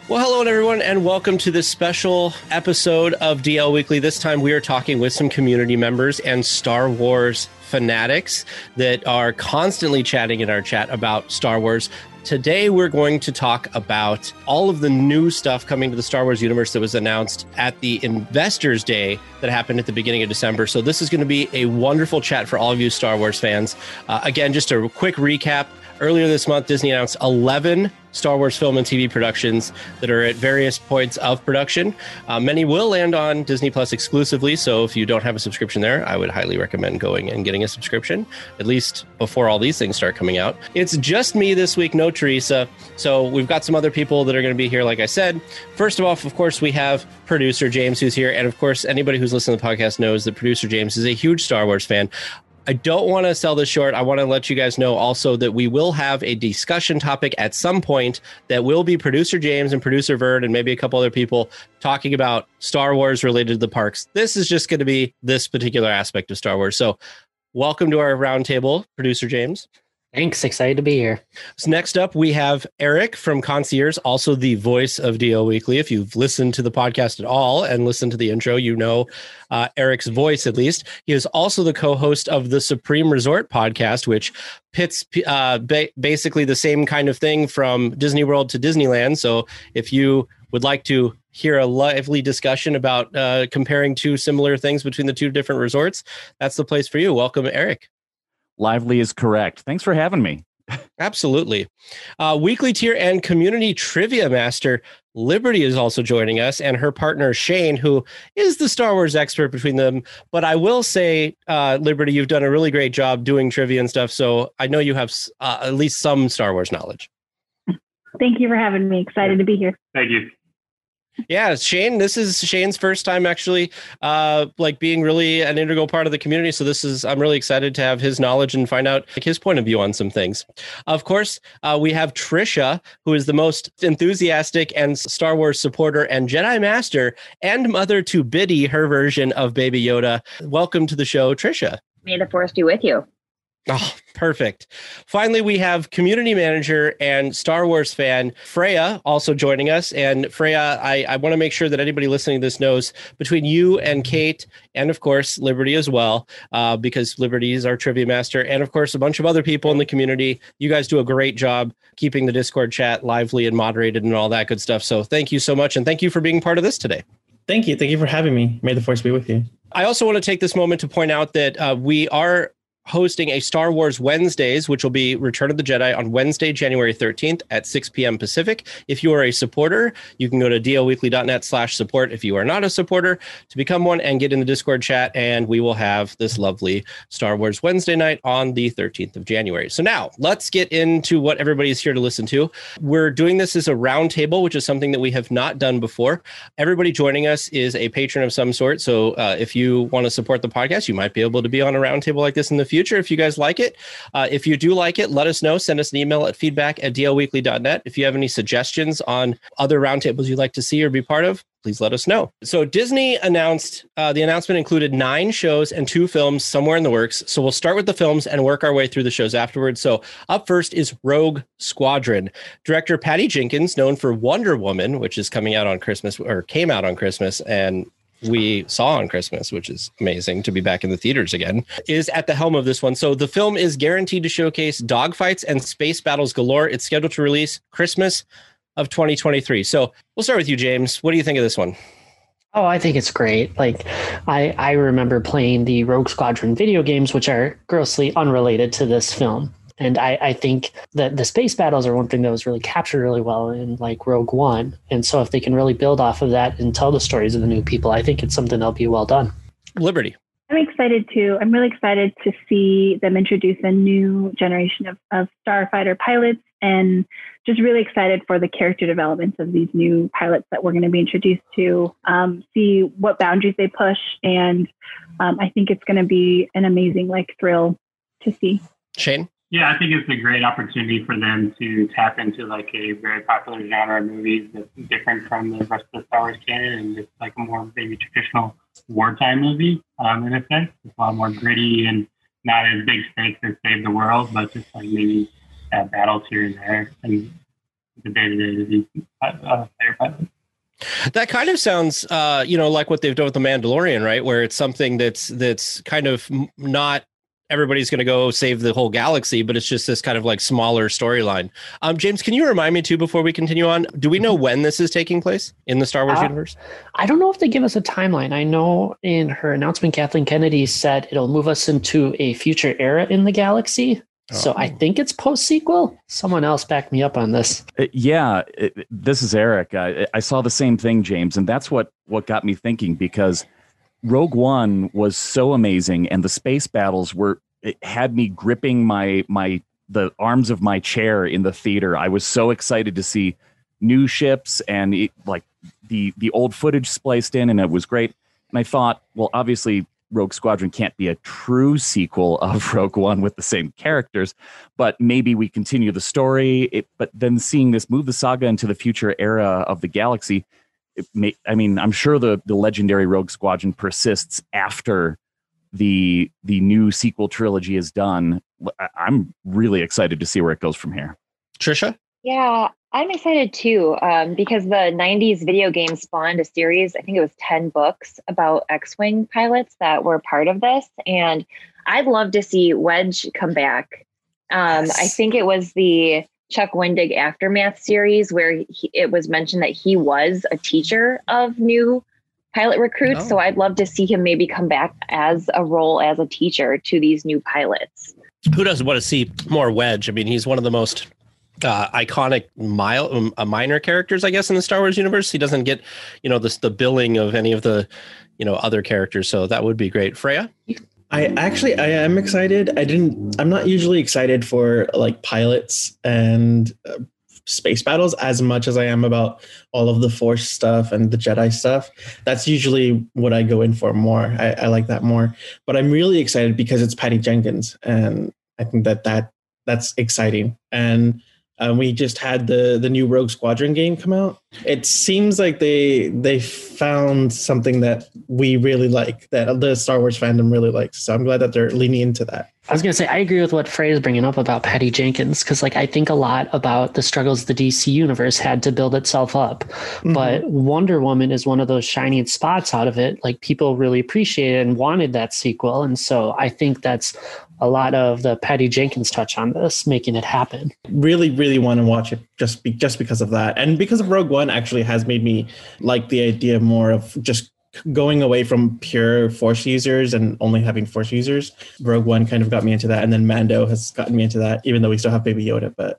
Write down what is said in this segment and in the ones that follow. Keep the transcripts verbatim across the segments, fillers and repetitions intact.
Well, hello everyone, and welcome to this special episode of D L Weekly. This time we are talking with some community members and Star Wars fanatics that are constantly chatting in our chat about Star Wars. Today we're going to talk about all of the new stuff coming to the Star Wars universe that was announced at the Investors Day that happened at the beginning of December. So this is going to be a wonderful chat for all of you Star Wars fans. Uh, again, just a quick recap. Earlier this month, Disney announced eleven Star Wars film and T V productions that are at various points of production. Uh, many will land on Disney Plus exclusively, so if you don't have a subscription there, I would highly recommend going and getting a subscription, at least before all these things start coming out. It's just me this week, no Teresa, so we've got some other people that are going to be here, like I said. First of all, of course, we have producer James, who's here, and of course, anybody who's listening to the podcast knows that producer James is a huge Star Wars fan. I don't want to sell this short. I want to let you guys know also that we will have a discussion topic at some point that will be producer James and producer Verd and maybe a couple other people talking about Star Wars related to the parks. This is just going to be this particular aspect of Star Wars. So welcome to our roundtable, producer James. Thanks. Excited to be here. So next up, we have Eric from Concierge, also the voice of D L Weekly. If you've listened to the podcast at all and listened to the intro, you know uh, Eric's voice at least. He is also the co-host of the Supreme Resort podcast, which pits uh, ba- basically the same kind of thing from Disney World to Disneyland. So if you would like to hear a lively discussion about uh, comparing two similar things between the two different resorts, that's the place for you. Welcome, Eric. Lively is correct. Thanks for having me. Absolutely. Uh, weekly tier and community trivia master Liberty is also joining us, and her partner Shane, who is the Star Wars expert between them. But I will say, uh, Liberty, you've done a really great job doing trivia and stuff. So I know you have uh, at least some Star Wars knowledge. Thank you for having me. Excited to be here. Thank you. Yeah, Shane, this is Shane's first time actually uh, like being really an integral part of the community. So this is, I'm really excited to have his knowledge and find out like, his point of view on some things. Of course, uh, we have Trisha, who is the most enthusiastic and Star Wars supporter and Jedi Master and mother to Biddy, her version of Baby Yoda. Welcome to the show, Trisha. May the Force be with you. Oh, perfect. Finally, we have community manager and Star Wars fan Freya also joining us. And Freya, I, I want to make sure that anybody listening to this knows between you and Kate, and of course, Liberty as well, uh, because Liberty is our trivia master, and of course, a bunch of other people in the community. You guys do a great job keeping the Discord chat lively and moderated and all that good stuff. So thank you so much. And thank you for being part of this today. Thank you. Thank you for having me. May the Force be with you. I also want to take this moment to point out that uh, we are hosting a Star Wars Wednesdays, which will be Return of the Jedi on Wednesday, January thirteenth at six p.m. Pacific. If you are a supporter, you can go to dlweekly.net slash support. If you are not a supporter, to become one and get in the Discord chat, and we will have this lovely Star Wars Wednesday night on the thirteenth of January. So now let's get into what everybody's here to listen to. We're doing this as a roundtable, which is something that we have not done before. Everybody joining us is a patron of some sort. So uh, if you want to support the podcast, you might be able to be on a roundtable like this in the future if you guys like it. Uh, if you do like it, let us know. Send us an email at feedback at dlweekly dot net. If you have any suggestions on other roundtables you'd like to see or be part of, please let us know. So Disney announced, uh, the announcement included nine shows and two films somewhere in the works. So we'll start with the films and work our way through the shows afterwards. So up first is Rogue Squadron. Director Patty Jenkins, known for Wonder Woman, which is coming out on Christmas, or came out on Christmas, and we saw on Christmas, which is amazing to be back in the theaters again, is at the helm of this one. So the film is guaranteed to showcase dogfights and space battles galore. It's scheduled to release Christmas of twenty twenty-three. So we'll start with you, James. What do you think of this one? Oh, I think it's great. Like, I, I remember playing the Rogue Squadron video games, which are grossly unrelated to this film. And I, I think that the space battles are one thing that was really captured really well in like Rogue One. And so if they can really build off of that and tell the stories of the new people, I think it's something that'll be well done. Liberty. I'm excited too. I'm really excited to see them introduce a new generation of, of starfighter pilots, and just really excited for the character developments of these new pilots that we're going to be introduced to, um, see what boundaries they push. And um, I think it's going to be an amazing like thrill to see. Shane? Yeah, I think it's a great opportunity for them to tap into like a very popular genre of movies that's different from the rest of the Star Wars canon, and it's like a more maybe traditional wartime movie um, in a sense. It's a lot more gritty and not as big stakes as Save the World, but just like maybe uh, battles here and there. And the day-to-day to these uh, fighter pilots. That kind of sounds, uh, you know, like what they've done with The Mandalorian, right? Where it's something that's that's kind of not everybody's going to go save the whole galaxy, but it's just this kind of like smaller storyline. Um, James, can you remind me too, before we continue on, do we know when this is taking place in the Star Wars uh, universe? I don't know if they give us a timeline. I know in her announcement, Kathleen Kennedy said it'll move us into a future era in the galaxy. Oh. So I think it's post-sequel. Someone else back me up on this. Uh, yeah, it, this is Eric. I, I saw the same thing, James, and that's what, what got me thinking, because Rogue One was so amazing, and the space battles were it had me gripping my my the arms of my chair in the theater. I was so excited to see new ships and it, like the the old footage spliced in, and it was great. And I thought, well, obviously Rogue Squadron can't be a true sequel of Rogue One with the same characters, but maybe we continue the story. It, but then seeing this move the saga into the future era of the galaxy, it may, I mean, I'm sure the the legendary Rogue Squadron persists after the the new sequel trilogy is done. I'm really excited to see where it goes from here. Trisha? Yeah, I'm excited too, um, because the nineties video game spawned a series. I think it was ten books about X-Wing pilots that were part of this. And I'd love to see Wedge come back. Um, yes. I think it was the Chuck Wendig Aftermath series where he, it was mentioned that he was a teacher of new pilot recruits. Oh. So I'd love to see him maybe come back as a role as a teacher to these new pilots. Who doesn't want to see more Wedge? I mean, he's one of the most uh, iconic mile, um, uh, minor characters, I guess, in the Star Wars universe. He doesn't get, you know, this, the billing of any of the, you know, other characters. So that would be great. Freya? I actually, I am excited. I didn't, I'm not usually excited for like pilots and uh, space battles as much as I am about all of the Force stuff and the Jedi stuff. That's usually what I go in for more. I, I like that more, but I'm really excited because it's Patty Jenkins, and I think that that that's exciting. And uh, we just had the the new Rogue Squadron game come out. It seems like they they found something that we really like, that the Star Wars fandom really likes. So I'm glad that they're leaning into that. I was going to say, I agree with what Frey is bringing up about Patty Jenkins, because like I think a lot about the struggles the D C universe had to build itself up. Mm-hmm. But Wonder Woman is one of those shining spots out of it. Like people really appreciated and wanted that sequel. And so I think that's a lot of the Patty Jenkins touch on this, making it happen. Really, really want to watch it just be, just because of that. And because of Rogue One actually has made me like the idea more of just going away from pure Force users and only having Force users. Rogue One kind of got me into that, and then Mando has gotten me into that, even though we still have Baby Yoda. But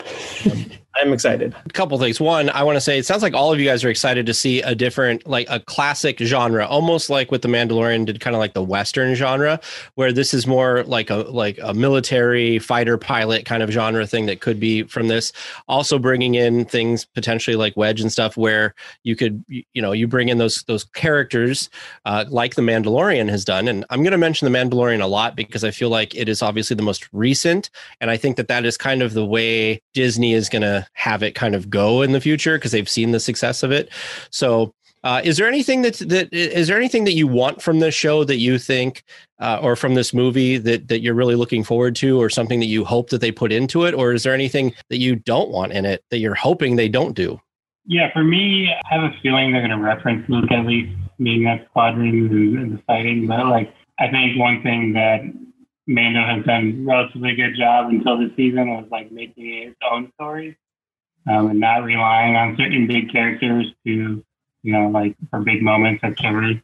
um, I'm excited. A couple things. One, I want to say it sounds like all of you guys are excited to see a different, like a classic genre, almost like what The Mandalorian did, kind of like the Western genre, where this is more like a like a military fighter pilot kind of genre thing that could be from this. Also bringing in things potentially like Wedge and stuff, where you could, you know, you bring in those those characters uh, like The Mandalorian has done. And I'm going to mention The Mandalorian a lot because I feel like it is obviously the most recent, and I think that that is kind of the way Disney is going to have it kind of go in the future because they've seen the success of it. So uh, is there anything that that is there anything that you want from this show that you think uh, or from this movie that that you're really looking forward to, or something that you hope that they put into it? Or is there anything that you don't want in it that you're hoping they don't do? Yeah, for me, I have a feeling they're going to reference Luke at least being that squadron and, and the fighting. But like, I think one thing that Mando has done a relatively good job until this season was like making it its own story. Um, and not relying on certain big characters to, you know, like for big moments of chivalry.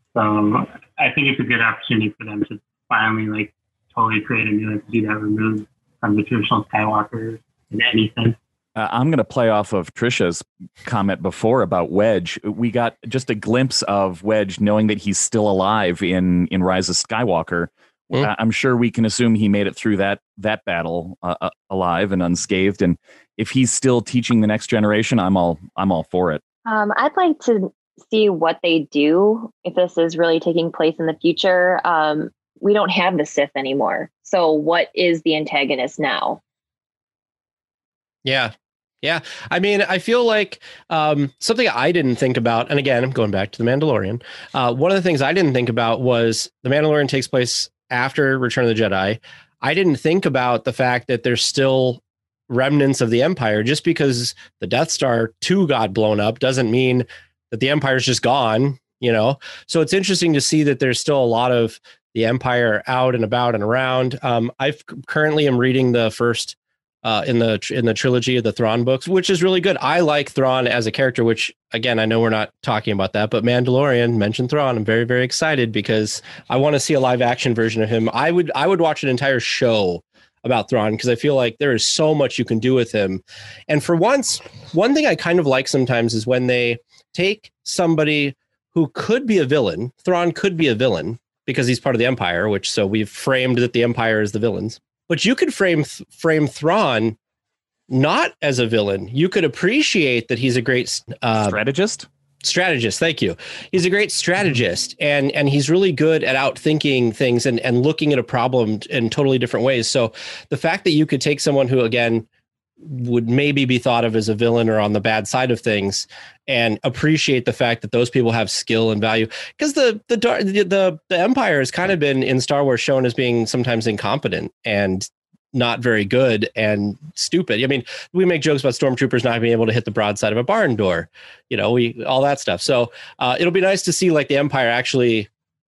So I think it's a good opportunity for them to finally like totally create a new entity that removes from the traditional Skywalkers in anything. Uh, I'm going to play off of Trisha's comment before about Wedge. We got just a glimpse of Wedge knowing that he's still alive in, in Rise of Skywalker. Mm. I'm sure we can assume he made it through that that battle uh, alive and unscathed. And if he's still teaching the next generation, I'm all I'm all for it. Um, I'd like to see what they do if this is really taking place in the future. Um, we don't have the Sith anymore, so what is the antagonist now? Yeah. Yeah. I mean, I feel like um, something I didn't think about, and again, I'm going back to The Mandalorian. Uh, one of the things I didn't think about was The Mandalorian takes place after Return of the Jedi. I didn't think about the fact that there's still remnants of the Empire. Just because the Death Star two got blown up doesn't mean that the Empire's just gone, you know? So it's interesting to see that there's still a lot of the Empire out and about and around. Um, I currently am reading the first uh, in the in the trilogy of the Thrawn books, which is really good. I like Thrawn as a character, which, again, I know we're not talking about that, but Mandalorian mentioned Thrawn. I'm very, very excited because I want to see a live action version of him. I would I would watch an entire show about Thrawn because I feel like there is so much you can do with him. And for once, one thing I kind of like sometimes is when they take somebody who could be a villain. Thrawn could be a villain because he's part of the Empire, which so we've framed that the Empire is the villains. But you could frame frame Thrawn not as a villain. You could appreciate that he's a great uh, strategist. Strategist, thank you. He's a great strategist, and and he's really good at outthinking things and and looking at a problem in totally different ways. So the fact that you could take someone who, again, would maybe be thought of as a villain or on the bad side of things and appreciate the fact that those people have skill and value, because the the the the Empire has kind of been in Star Wars shown as being sometimes incompetent and not very good and stupid. I mean, we make jokes about stormtroopers not being able to hit the broadside of a barn door, you know, we all that stuff. So uh, it'll be nice to see like the Empire actually,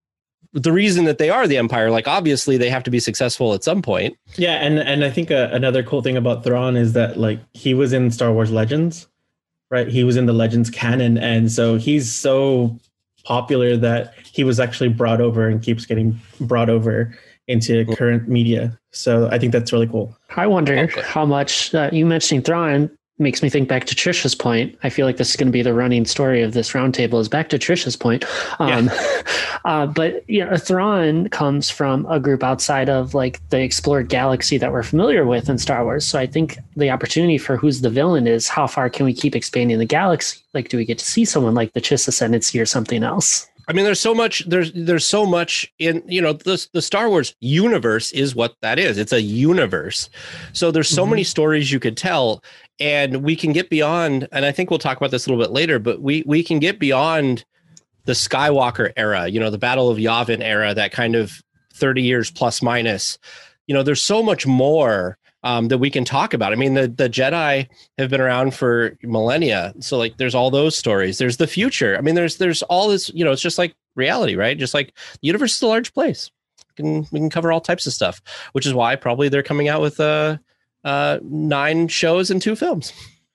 the reason that they are the Empire, like obviously they have to be successful at some point. Yeah, and and I think uh, another cool thing about Thrawn is that like he was in Star Wars Legends, right? He was in the Legends canon, and so he's so popular that he was actually brought over and keeps getting brought over into current media. So I think that's really cool. I wonder okay. how much uh, you mentioning Thrawn makes me think back to Trisha's point. I feel like this is going to be the running story of this roundtable is back to Trisha's point. Um, yeah. uh, but you know, Thrawn comes from a group outside of like the explored galaxy that we're familiar with in Star Wars. So I think the opportunity for who's the villain is how far can we keep expanding the galaxy? Like, do we get to see someone like the Chiss Ascendancy or something else? I mean, there's so much, there's, there's so much in, you know, the, the Star Wars universe is what that is. It's a universe. So there's so mm-hmm. many stories you could tell, and we can get beyond, and I think we'll talk about this a little bit later, but we, we can get beyond the Skywalker era, you know, the Battle of Yavin era, that kind of thirty years plus minus, you know, there's so much more Um, that we can talk about. I mean, the, the Jedi have been around for millennia. So like, there's all those stories. There's the future. I mean, there's, there's all this, you know, it's just like reality, right? Just like the universe is a large place. We can, we can cover all types of stuff, which is why probably they're coming out with uh, uh, nine shows and two films.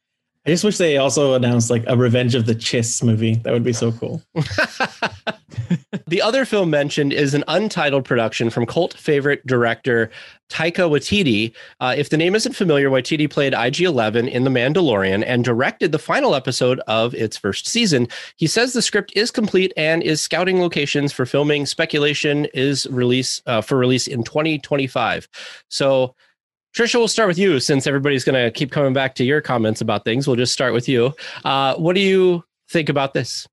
I just wish they also announced like a Revenge of the Chiss movie. That would be so cool. The other film mentioned is an untitled production from cult favorite director Taika Waititi. Uh, if the name isn't familiar, Waititi played I G eleven in The Mandalorian and directed the final episode of its first season. He says the script is complete and is scouting locations for filming. Speculation is release uh, for release in twenty twenty-five. So, Trisha, we'll start with you since everybody's going to keep coming back to your comments about things. We'll just start with you. Uh, what do you think about this?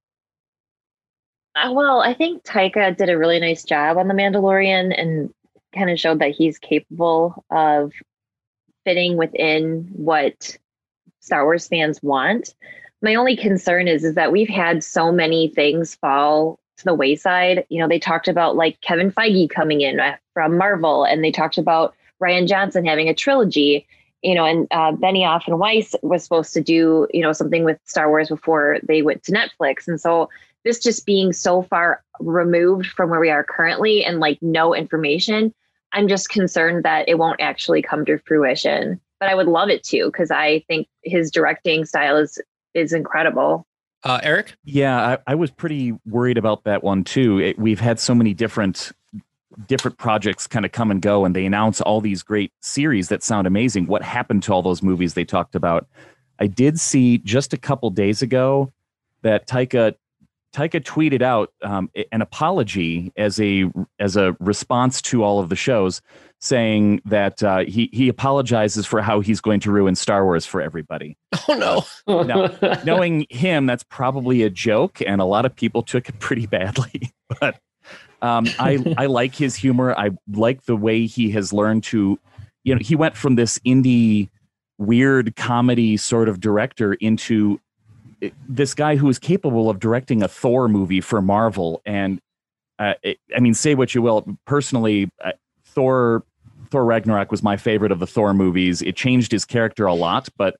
Uh, well, I think Taika did a really nice job on The Mandalorian and kind of showed that he's capable of fitting within what Star Wars fans want. My only concern is, is that we've had so many things fall to the wayside. You know, they talked about like Kevin Feige coming in from Marvel, and they talked about Rian Johnson having a trilogy, you know, and uh, Benioff and Weiss was supposed to do, you know, something with Star Wars before they went to Netflix. And so this just being so far removed from where we are currently and like no information, I'm just concerned that it won't actually come to fruition. But I would love it to, because I think his directing style is is incredible. Uh, Eric? Yeah, I, I was pretty worried about that one too. It, we've had so many different different projects kind of come and go, and they announce all these great series that sound amazing. What happened to all those movies they talked about? I did see just a couple days ago that Taika Taika tweeted out um, an apology as a as a response to all of the shows, saying that uh, he he apologizes for how he's going to ruin Star Wars for everybody. Oh no! Now, knowing him, that's probably a joke, and a lot of people took it pretty badly. But um, I I like his humor. I like the way he has learned to, you know, he went from this indie weird comedy sort of director into this guy who is capable of directing a Thor movie for Marvel. And uh, it, I mean, say what you will, personally, uh, Thor, Thor Ragnarok was my favorite of the Thor movies. It changed his character a lot, but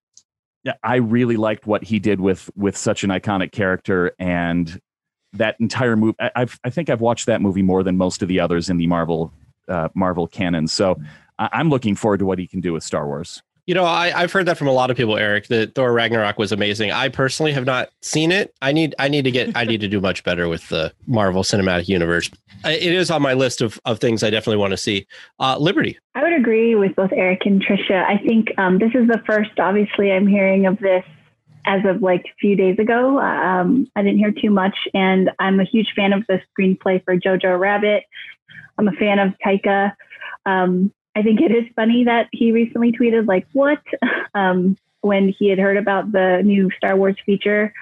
yeah, I really liked what he did with with such an iconic character, and that entire movie. I, I've, I think I've watched that movie more than most of the others in the Marvel uh, Marvel canon. So I, I'm looking forward to what he can do with Star Wars. You know, I, I've heard that from a lot of people, Eric, that Thor Ragnarok was amazing. I personally have not seen it. I need I need to get I need to do much better with the Marvel Cinematic Universe. It is on my list of, of things I definitely want to see. Uh, Liberty. I would agree with both Eric and Trisha. I think um, this is the first, obviously, I'm hearing of this as of like a few days ago. Um, I didn't hear too much, and I'm a huge fan of the screenplay for Jojo Rabbit. I'm a fan of Taika. Um, I think it is funny that he recently tweeted like, what? Um, when he had heard about the new Star Wars feature.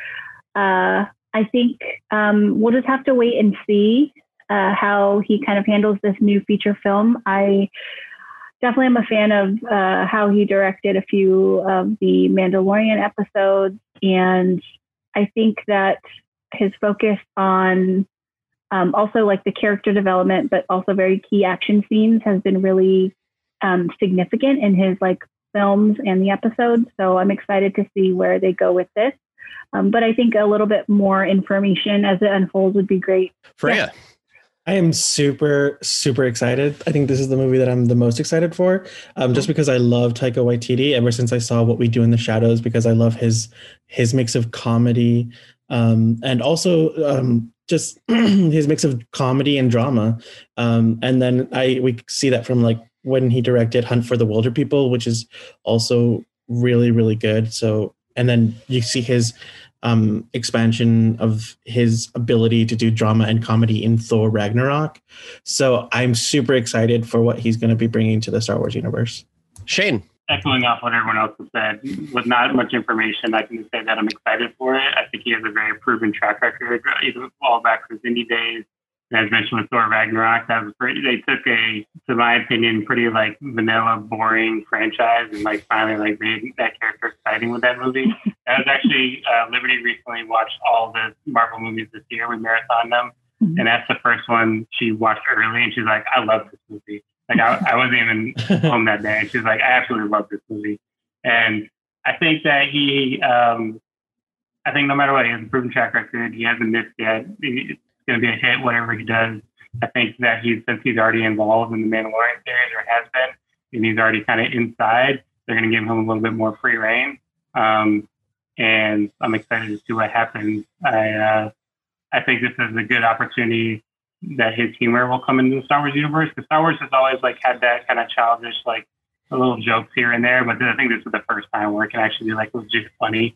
Uh, I think um, we'll just have to wait and see uh, how he kind of handles this new feature film. I definitely am a fan of uh, how he directed a few of the Mandalorian episodes. And I think that his focus on um, also like the character development, but also very key action scenes has been really Um, significant in his like films and the episodes. So I'm excited to see where they go with this. Um, but I think a little bit more information as it unfolds would be great. Freya. Yeah. I am super, super excited. I think this is the movie that I'm the most excited for, um, just because I love Taika Waititi ever since I saw What We Do in the Shadows, because I love his his mix of comedy um, and also um, just his mix of comedy and drama. Um, and then I we see that from like when he directed Hunt for the Wilder People, which is also really, really good. So, and then you see his um, expansion of his ability to do drama and comedy in Thor Ragnarok. So I'm super excited for what he's going to be bringing to the Star Wars universe. Shane. Echoing off what everyone else has said, with not much information, I can just say that I'm excited for it. I think he has a very proven track record, even all back to his indie days. As mentioned with Thor Ragnarok, that was pretty, they took a, to my opinion, pretty like vanilla, boring franchise and like finally like made that character exciting with that movie. I was actually, uh, Liberty recently watched all the Marvel movies this year. We marathoned them. Mm-hmm. And that's the first one she watched early. And she's like, I love this movie. Like I, I wasn't even home that day. And she's like, I absolutely love this movie. And I think that he, um, I think no matter what, he has a proven track record. He hasn't missed yet. He, going to be a hit, whatever he does. I think that he's, since he's already involved in the Mandalorian series, or has been, and he's already kind of inside, they're going to give him a little bit more free reign. Um, and I'm excited to see what happens. I, uh, I think this is a good opportunity that his humor will come into the Star Wars universe, because Star Wars has always like had that kind of childish, like a little jokes here and there, but I think this is the first time where it can actually be like legit funny.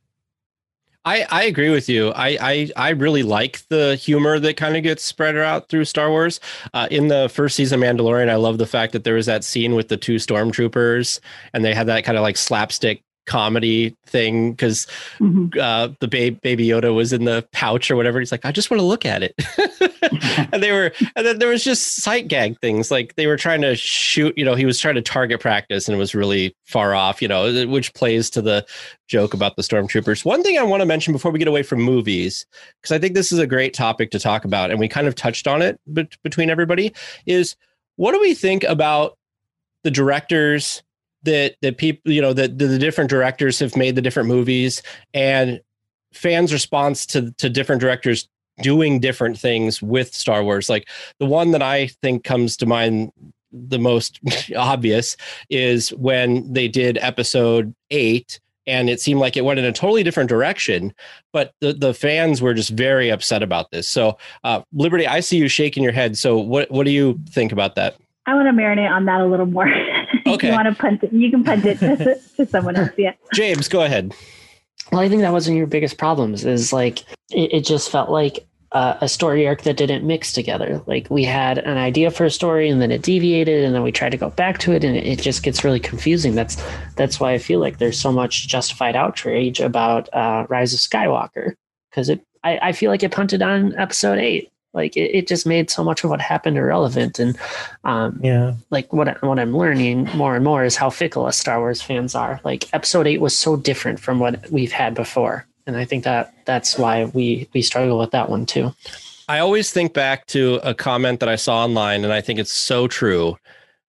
I, I agree with you. I, I, I really like the humor that kind of gets spread out through Star Wars. Uh, in the first season of Mandalorian, I love the fact that there was that scene with the two stormtroopers and they had that kind of like slapstick comedy thing because mm-hmm. uh, the ba- baby Yoda was in the pouch or whatever. He's like, I just want to look at it. and they were, and then there was just sight gag things. Like they were trying to shoot, you know, he was trying to target practice and it was really far off, you know, which plays to the joke about the stormtroopers. One thing I want to mention before we get away from movies, because I think this is a great topic to talk about, and we kind of touched on it be- between everybody, is what do we think about the directors that that people, you know, that the, the different directors have made the different movies and fans' response to to different directors doing different things with Star Wars? Like the one that I think comes to mind the most obvious is when they did episode eight and it seemed like it went in a totally different direction, but the, the fans were just very upset about this. So uh, Liberty, I see you shaking your head. So what, what do you think about that? I want to marinate on that a little more. Okay. You want to punt it, you can punt it to, to someone else. Yeah. James, go ahead. Well, I think that was one of your biggest problems is like, it, it just felt like uh, a story arc that didn't mix together. Like we had an idea for a story and then it deviated and then we tried to go back to it and it, it just gets really confusing. That's, that's why I feel like there's so much justified outrage about uh, Rise of Skywalker. Cause it, I, I feel like it punted on episode eight. Like it, it just made so much of what happened irrelevant. And um, yeah, like what, I, what I'm learning more and more is how fickle us Star Wars fans are. Like episode eight was so different from what we've had before. And I think that that's why we, we struggle with that one too. I always think back to a comment that I saw online, and I think it's so true.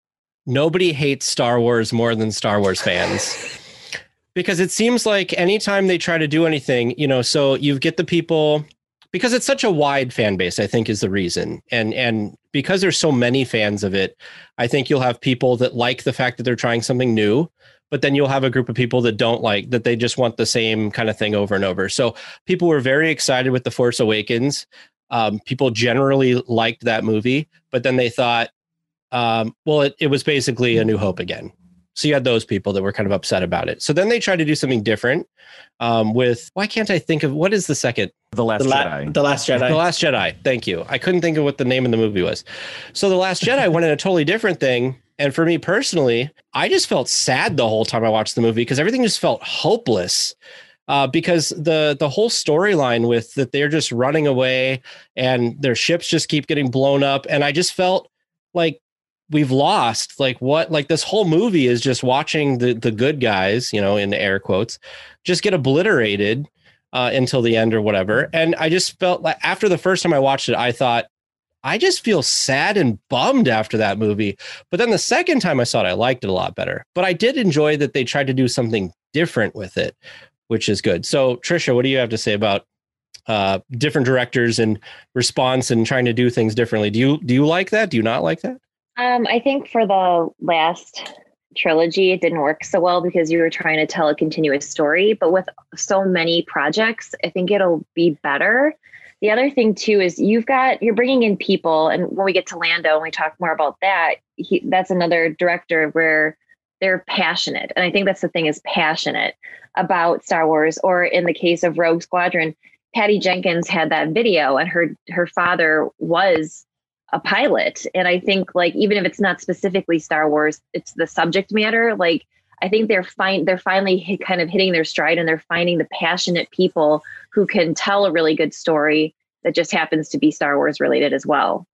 nobody hates Star Wars more than Star Wars fans. Because it seems like anytime they try to do anything, you know, so you get the people, because it's such a wide fan base, I think is the reason. And and because there's so many fans of it, I think you'll have people that like the fact that they're trying something new, but then you'll have a group of people that don't like, that they just want the same kind of thing over and over. So people were very excited with The Force Awakens. Um, people generally liked that movie, but then they thought, um, well, it, it was basically A New Hope again. So you had those people that were kind of upset about it. So then they tried to do something different um, with, why can't I think of, what is the second? The Last the, la- Jedi. the Last Jedi. The Last Jedi. Thank you. I couldn't think of what the name of the movie was. So The Last Jedi went in a totally different thing. And for me personally, I just felt sad the whole time I watched the movie because everything just felt hopeless. Uh, because the the whole storyline with that they're just running away and their ships just keep getting blown up. And I just felt like we've lost like what, like this whole movie is just watching the, the good guys, you know, in air quotes, just get obliterated uh, until the end or whatever. And I just felt like after the first time I watched it, I thought, I just feel sad and bummed after that movie. But then the second time I saw it, I liked it a lot better. But I did enjoy that they tried to do something different with it, which is good. So Trisha, what do you have to say about uh, different directors and response and trying to do things differently? Do you, do you like that? Do you not like that? Um, I think for the last trilogy, it didn't work so well because you were trying to tell a continuous story. But with so many projects, I think it'll be better. The other thing, too, is you've got you're bringing in people. And when we get to Lando and we talk more about that, he, that's another director where they're passionate. And I think that's the thing is passionate about Star Wars. Or in the case of Rogue Squadron, Patty Jenkins had that video and her her father was a pilot. And I think like, even if it's not specifically Star Wars, it's the subject matter. Like, I think they're fine. They're finally hit, kind of hitting their stride and they're finding the passionate people who can tell a really good story that just happens to be Star Wars related as well.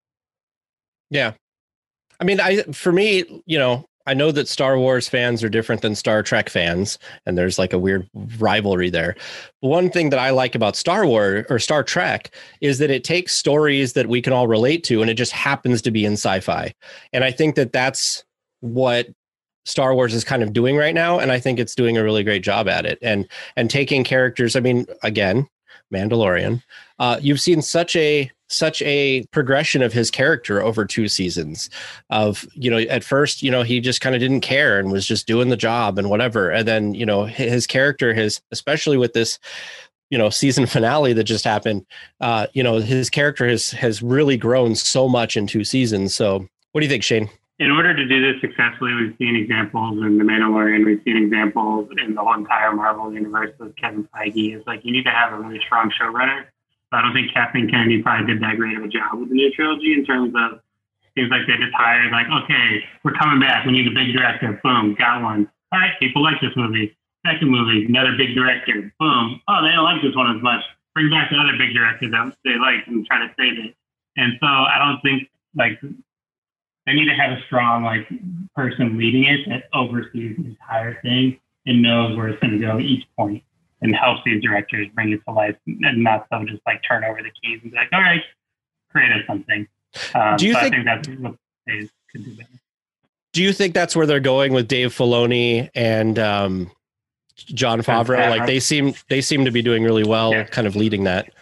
Yeah. I mean, I, for me, you know, I know that Star Wars fans are different than Star Trek fans, and there's like a weird rivalry there. But one thing that I like about Star Wars or Star Trek is that it takes stories that we can all relate to, and it just happens to be in sci-fi. And I think that that's what Star Wars is kind of doing right now, and I think it's doing a really great job at it. And and taking characters, I mean, again, Mandalorian, uh, you've seen such a such a progression of his character over two seasons of, you know, at first, you know, he just kind of didn't care and was just doing the job and whatever. And then, you know, his character has, especially with this, you know, season finale that just happened, uh, you know, his character has, has really grown so much in two seasons. So what do you think, Shane? In order to do this successfully, we've seen examples in The Mandalorian, we've seen examples in the whole entire Marvel universe with Kevin Feige. It's like you need to have a really strong showrunner. So I don't think Kathleen Kennedy probably did that great of a job with the new trilogy in terms of, seems like they just hired like, okay, we're coming back. We need a big director. Boom, got one. All right, people like this movie. Second movie, another big director. Boom. Oh, they don't like this one as much. Bring back the other big director that they like and try to save it. And so I don't think like they need to have a strong like person leading it that oversees the entire thing and knows where it's going to go at each point and helps these directors bring it to life and not so just like turn over the keys and be like, all right, create something. Um, do you so think, I think that's what they could do better. Do you think that's where they're going with Dave Filoni and um, Jon Favreau? Favreau? Like they seem they seem to be doing really well, yeah. kind of leading that.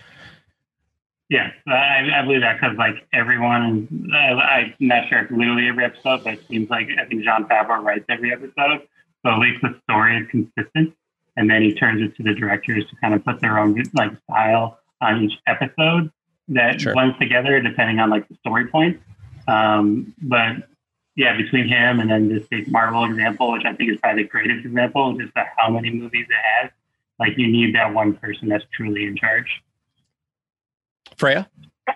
Yeah, I, I believe that because like everyone, I, I'm not sure if literally every episode, but it seems like I think Jon Favreau writes every episode. So at least the story is consistent. And then he turns it to the directors to kind of put their own like style on each episode that sure. blends together depending on like the story points. Um, but yeah, between him and then this big Marvel example, which I think is probably the greatest example, just how many movies it has, like you need that one person that's truly in charge. Freya?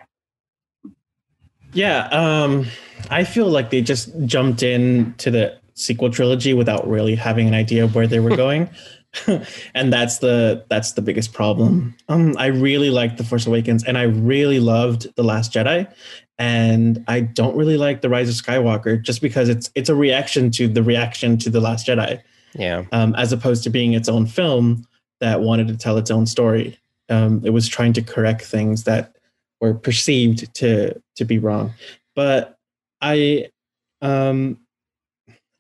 Yeah, um, I feel like they just jumped in to the sequel trilogy without really having an idea of where they were going. And that's the that's the biggest problem. Um, I really liked The Force Awakens and I really loved The Last Jedi. And I don't really like The Rise of Skywalker just because it's it's a reaction to the reaction to The Last Jedi. Yeah. Um, as opposed to being its own film that wanted to tell its own story. Um, it was trying to correct things that were perceived to to be wrong. But I um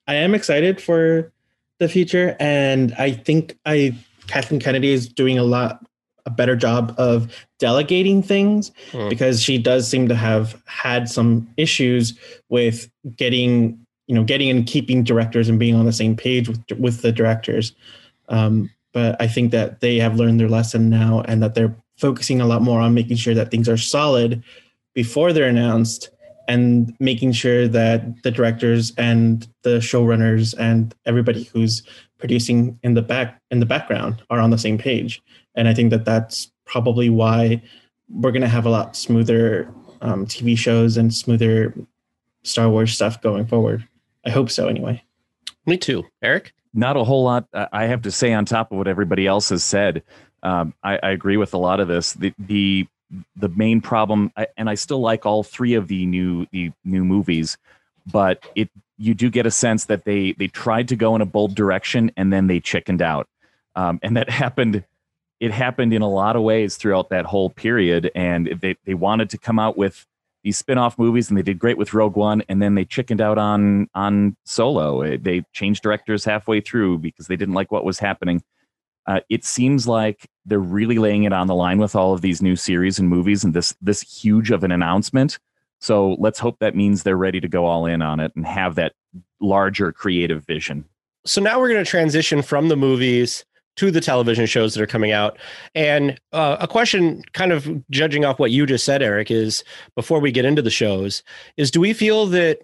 I am excited for the future, and I think I Kathleen Kennedy is doing a lot a better job of delegating things mm. because she does seem to have had some issues with getting you know getting and keeping directors and being on the same page with with the directors. Um, but I think that they have learned their lesson now, and that they're focusing a lot more on making sure that things are solid before they're announced, and making sure that the directors and the showrunners and everybody who's producing in the back in the background are on the same page. And I think that that's probably why we're going to have a lot smoother um, T V shows and smoother Star Wars stuff going forward. I hope so, anyway. Me too. Eric? Not a whole lot I have to say on top of what everybody else has said. Um, I, I agree with a lot of this. The the the main problem, and I still like all three of the new the new movies, but it you do get a sense that they they tried to go in a bold direction and then they chickened out, um, and that happened. It happened in a lot of ways throughout that whole period, and they they wanted to come out with these spin-off movies, and they did great with Rogue One, and then they chickened out on on Solo. They changed directors halfway through because they didn't like what was happening. Uh, it seems like they're really laying it on the line with all of these new series and movies and this this huge of an announcement. So let's hope that means they're ready to go all in on it and have that larger creative vision. So now we're going to transition from the movies to the television shows that are coming out. And uh, a question kind of judging off what you just said, Eric, is before we get into the shows, is do we feel that,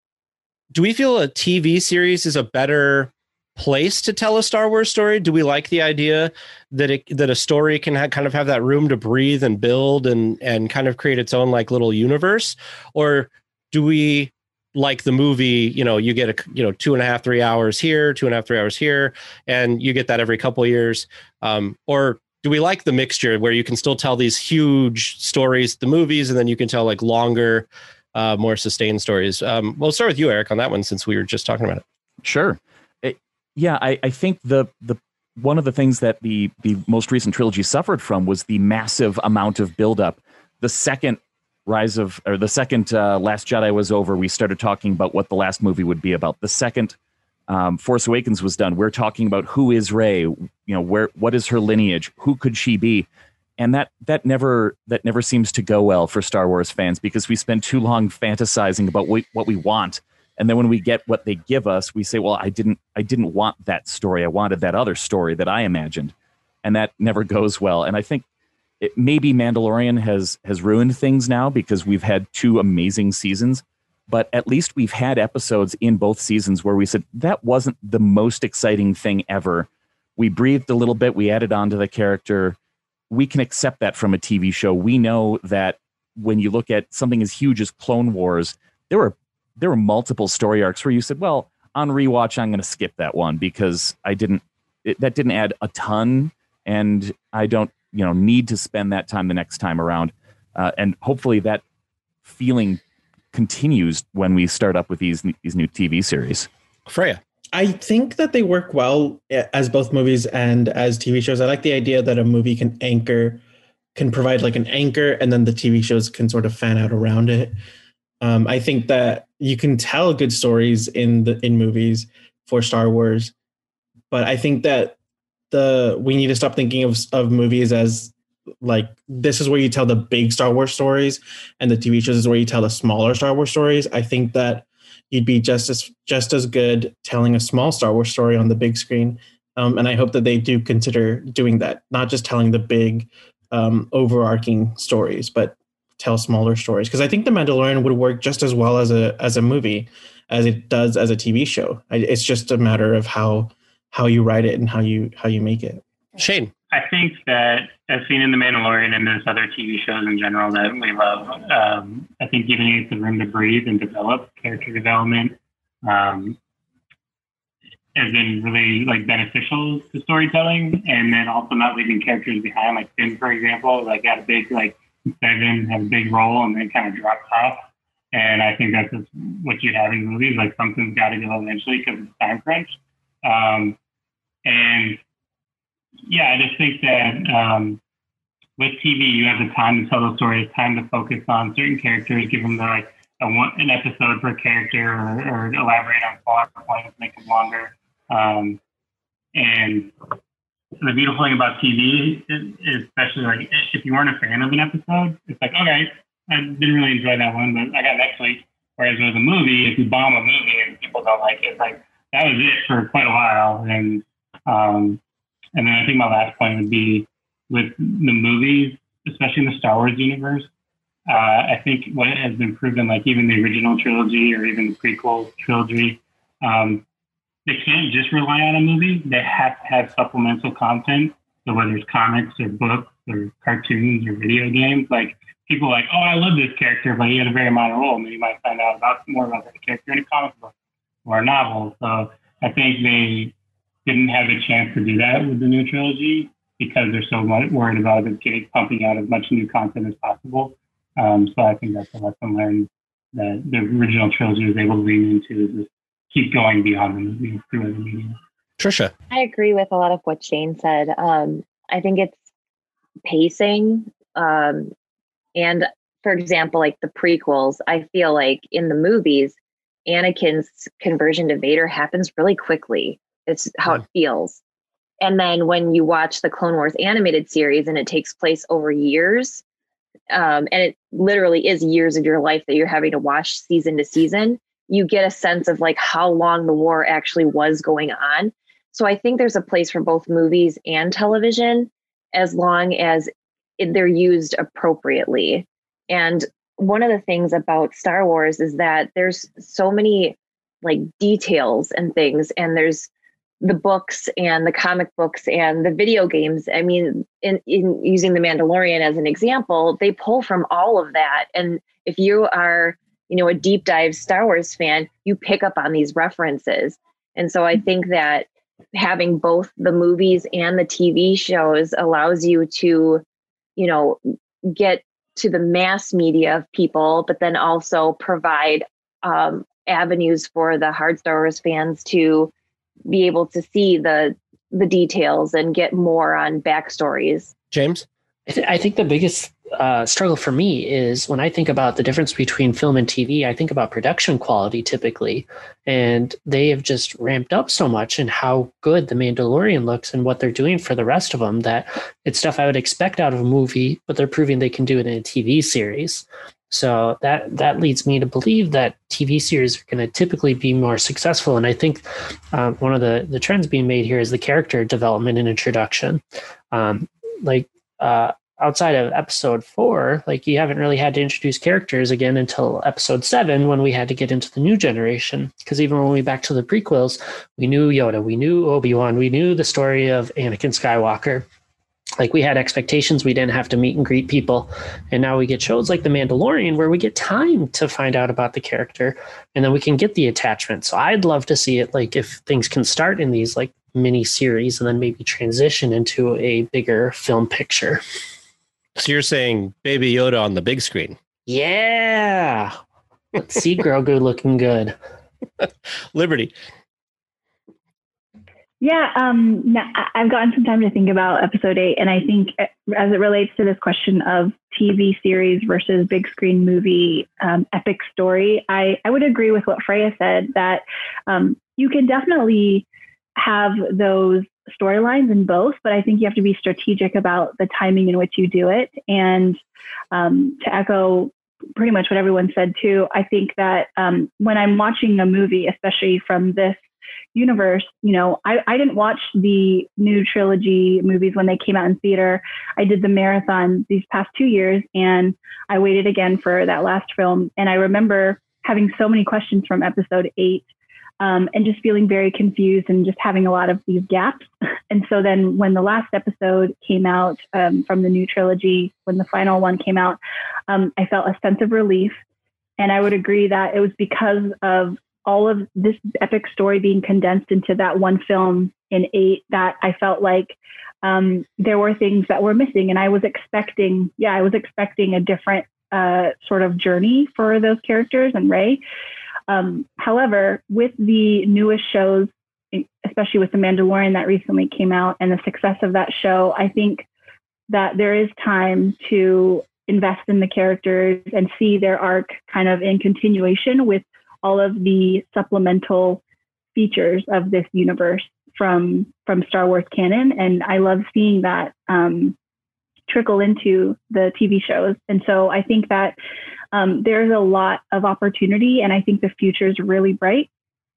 do we feel a T V series is a better place to tell a Star Wars story? Do we like the idea that it, that a story can ha- kind of have that room to breathe and build and, and kind of create its own like little universe? Or do we like the movie, you know, you get a, you know, two and a half, three hours here, two and a half, three hours here, and you get that every couple of years? Um, or do we like the mixture where you can still tell these huge stories, the movies, and then you can tell like longer, uh, more sustained stories? Um, we'll start with you, Eric, on that one, since we were just talking about it. Sure. It, yeah, I, I think the the one of the things that the the most recent trilogy suffered from was the massive amount of buildup. The second Rise of, or the second uh, Last Jedi was over, we started talking about what the last movie would be about. The second um, Force Awakens was done, we're talking about who is Rey, you know, where, what is her lineage, who could she be, and that that never that never seems to go well for Star Wars fans because we spend too long fantasizing about what, what we want, and then when we get what they give us, we say, well, I didn't I didn't want that story, I wanted that other story that I imagined, and that never goes well. And I think It, maybe Mandalorian has has ruined things now because we've had two amazing seasons, but at least we've had episodes in both seasons where we said that wasn't the most exciting thing ever. We breathed a little bit, we added on to the character. We can accept that from a T V show. We know that when you look at something as huge as Clone Wars, there were there were multiple story arcs where you said, well, on rewatch, I'm going to skip that one because I didn't it, that didn't add a ton, and I don't you know, need to spend that time the next time around. Uh, and hopefully that feeling continues when we start up with these, these new T V series. Freya. I think that they work well as both movies and as T V shows. I like the idea that a movie can anchor, can provide like an anchor, and then the T V shows can sort of fan out around it. Um, I think that you can tell good stories in the in movies for Star Wars, but I think that the we need to stop thinking of of movies as like this is where you tell the big Star Wars stories, and the T V shows is where you tell the smaller Star Wars stories. I think that you'd be just as just as good telling a small Star Wars story on the big screen, um, and I hope that they do consider doing that, not just telling the big um, overarching stories, but tell smaller stories. Because I think The Mandalorian would work just as well as a as a movie as it does as a T V show. I, it's just a matter of how. how you write it and how you how you make it. Shane. I think that as seen in The Mandalorian and those other T V shows in general that we love, um, I think giving it the room to breathe and develop character development um, has been really like beneficial to storytelling, and then also not leaving characters behind, like Finn, for example, like got a big like seven, have a big role and then kind of drops off. And I think that's just what you have in movies, like something's got to go eventually because it's time crunch. Um, and yeah, I just think that um, with T V, you have the time to tell the stories, time to focus on certain characters, give them the like a one, an episode per character or, or elaborate on plot points, make them longer. Um, and the beautiful thing about T V is, especially like if you weren't a fan of an episode, it's like, okay, I didn't really enjoy that one, but I got next week. Whereas with a movie, if you bomb a movie and people don't like it, like that was it for quite a while. And um, and then I think my last point would be with the movies, especially in the Star Wars universe. Uh, I think what has been proven, like even the original trilogy or even the prequel trilogy, um, they can't just rely on a movie. They have to have supplemental content. So whether it's comics or books or cartoons or video games, like people are like, oh, I love this character, but he had a very minor role. And you might find out about more about that character in a comic book or a novel. So I think they didn't have a chance to do that with the new trilogy because they're so much worried about it getting pumping out as much new content as possible. Um, so I think that's a lesson learned that the original trilogy was able to lean into is just keep going beyond the movie through other media. Trisha. I agree with a lot of what Shane said. Um, I think it's pacing. Um, and for example, like the prequels, I feel like in the movies, Anakin's conversion to Vader happens really quickly. It's how it feels. And then when you watch the Clone Wars animated series and it takes place over years, um, and it literally is years of your life that you're having to watch season to season, you get a sense of like how long the war actually was going on. So I think there's a place for both movies and television as long as it, they're used appropriately. And one of the things about Star Wars is that there's so many like details and things, and there's the books and the comic books and the video games. I mean, in, in using The Mandalorian as an example, they pull from all of that. And if you are, you know, a deep dive Star Wars fan, you pick up on these references. And so I think that having both the movies and the T V shows allows you to, you know, get to the mass media of people, but then also provide um, avenues for the hard Star Wars fans to be able to see the the details and get more on backstories. James? I, th- I think the biggest uh, struggle for me is when I think about the difference between film and T V, I think about production quality typically. And they have just ramped up so much in how good The Mandalorian looks and what they're doing for the rest of them that it's stuff I would expect out of a movie, but they're proving they can do it in a T V series. So that that leads me to believe that T V series are going to typically be more successful. And I think um, one of the, the trends being made here is the character development and introduction. Um, like uh, outside of episode four, like you haven't really had to introduce characters again until episode seven when we had to get into the new generation. Because even when we back to the prequels, we knew Yoda, we knew Obi-Wan, we knew the story of Anakin Skywalker. Like we had expectations, we didn't have to meet and greet people. And now we get shows like The Mandalorian where we get time to find out about the character and then we can get the attachment. So I'd love to see it like if things can start in these like mini series and then maybe transition into a bigger film picture. So you're saying Baby Yoda on the big screen? Yeah. Let's see Grogu looking good. Liberty. Yeah, um, now I've gotten some time to think about episode eight, and I think as it relates to this question of T V series versus big screen movie um, epic story, I, I would agree with what Freya said, that um, you can definitely have those storylines in both, but I think you have to be strategic about the timing in which you do it. And um, to echo pretty much what everyone said too, I think that um, when I'm watching a movie, especially from this universe, you know, I, I didn't watch the new trilogy movies when they came out in theater. I did the marathon these past two years and I waited again for that last film. And I remember having so many questions from episode eight um, and just feeling very confused and just having a lot of these gaps. And so then when the last episode came out um, from the new trilogy, when the final one came out, um, I felt a sense of relief. And I would agree that it was because of all of this epic story being condensed into that one film in eight that I felt like um, there were things that were missing. And I was expecting, yeah, I was expecting a different uh, sort of journey for those characters and Rey. Um, however, with the newest shows, especially with The Mandalorian that recently came out and the success of that show, I think that there is time to invest in the characters and see their arc kind of in continuation with all of the supplemental features of this universe from from Star Wars canon. And I love seeing that um, trickle into the T V shows. And so I think that um, there's a lot of opportunity, and I think the future is really bright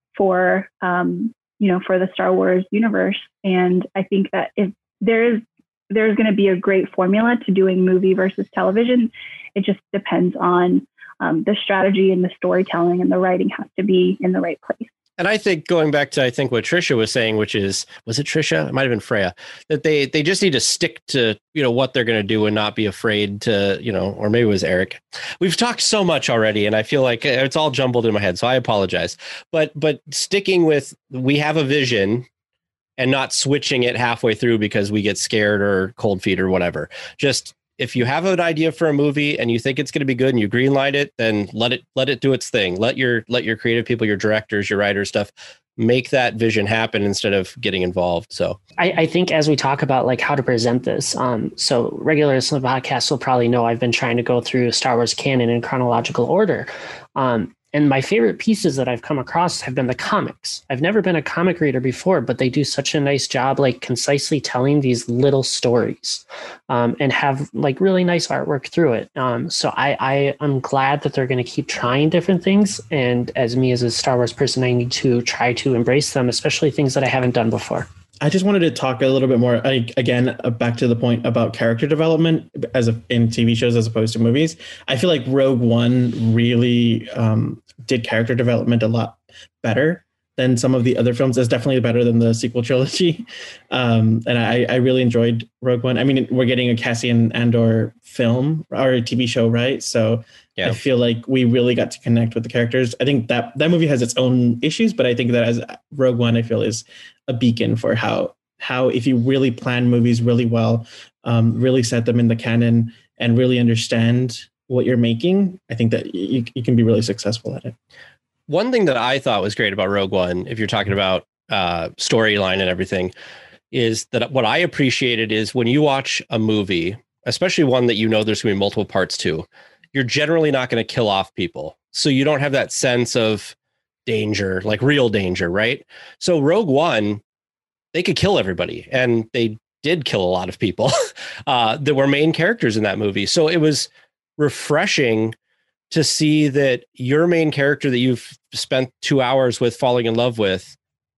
for um, you know for the Star Wars universe. And I think that if there is there's going to be a great formula to doing movie versus television. It just depends on um, the strategy and the storytelling, and the writing has to be in the right place. And I think going back to, I think what Trisha was saying, which is, was it Trisha? It might have been Freya, that they, they just need to stick to, you know, what they're going to do and not be afraid to, you know, or maybe it was Eric. We've talked so much already, and I feel like it's all jumbled in my head. So I apologize, but, but sticking with, we have a vision and not switching it halfway through because we get scared or cold feet or whatever. Just, if you have an idea for a movie and you think it's going to be good and you greenlight it, then let it let it do its thing. Let your let your creative people, your directors, your writers, stuff, make that vision happen instead of getting involved. So I, I think as we talk about like how to present this, um, so regulars on the podcast will probably know I've been trying to go through Star Wars canon in chronological order. Um, And my favorite pieces that I've come across have been the comics. I've never been a comic reader before, but they do such a nice job, like concisely telling these little stories um, and have like really nice artwork through it. Um, so I, I, I'm glad that they're going to keep trying different things. And as me as a Star Wars person, I need to try to embrace them, especially things that I haven't done before. I just wanted to talk a little bit more, again, back to the point about character development as a, in T V shows as opposed to movies. I feel like Rogue One really um, did character development a lot better than some of the other films. It's definitely better than the sequel trilogy. Um, and I, I really enjoyed Rogue One. I mean, we're getting a Cassian Andor film or a T V show, right? So yeah. I feel like we really got to connect with the characters. I think that that movie has its own issues, but I think that as Rogue One, I feel is a beacon for how, how if you really plan movies really well, um, really set them in the canon and really understand what you're making, I think that you, you can be really successful at it. One thing that I thought was great about Rogue One, if you're talking about uh, storyline and everything, is that what I appreciated is when you watch a movie, especially one that you know there's going to be multiple parts to, you're generally not going to kill off people. So you don't have that sense of danger, like real danger, right? So Rogue One, they could kill everybody, and they did kill a lot of people uh, that were main characters in that movie. So it was refreshing to see that your main character that you've spent two hours with falling in love with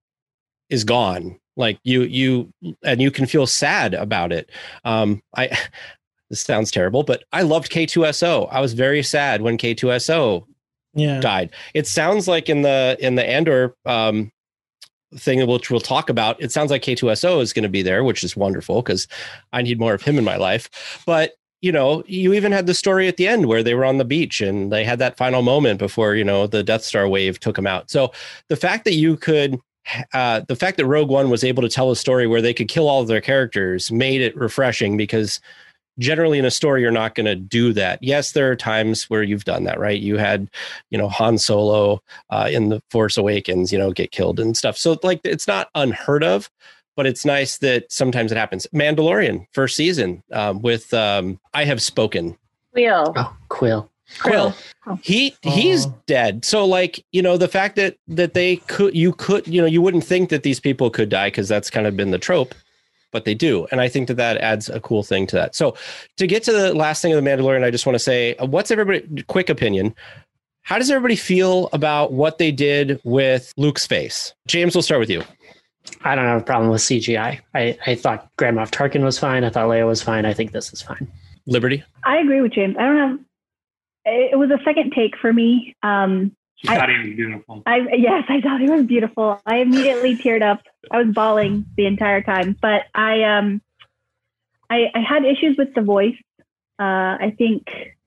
is gone. Like you, you, and you can feel sad about it. Um, I, this sounds terrible, but I loved K two S O. I was very sad when K two S O yeah. died. It sounds like in the, in the Andor um, thing, which we'll talk about, it sounds like K two S O is going to be there, which is wonderful because I need more of him in my life. But you know, you even had the story at the end where they were on the beach and they had that final moment before, you know, the Death Star wave took them out. So the fact that you could, uh, the fact that Rogue One was able to tell a story where they could kill all of their characters made it refreshing, because generally in a story, you're not going to do that. Yes, there are times where you've done that, right? You had, you know, Han Solo uh, in The Force Awakens, you know, get killed and stuff. So like, it's not unheard of. But it's nice that sometimes it happens. Mandalorian, first season, um, with um, I Have Spoken. Quill. Oh, Quill. Quill. Oh. He he's oh. dead. So like, you know, the fact that that they could, you could, you know, you wouldn't think that these people could die because that's kind of been the trope, but they do. And I think that that adds a cool thing to that. So to get to the last thing of the Mandalorian, I just want to say, what's everybody, quick opinion. How does everybody feel about what they did with Luke's face? James, we'll start with you. I don't have a problem with C G I. I, I thought Grand Moff Tarkin was fine. I thought Leia was fine. I think this is fine. Liberty? I agree with James. I don't have, it was a second take for me. Um, you thought I, he was beautiful. I, yes, I thought he was beautiful. I immediately teared up. I was bawling the entire time, but I, um, I, I had issues with the voice. Uh, I think,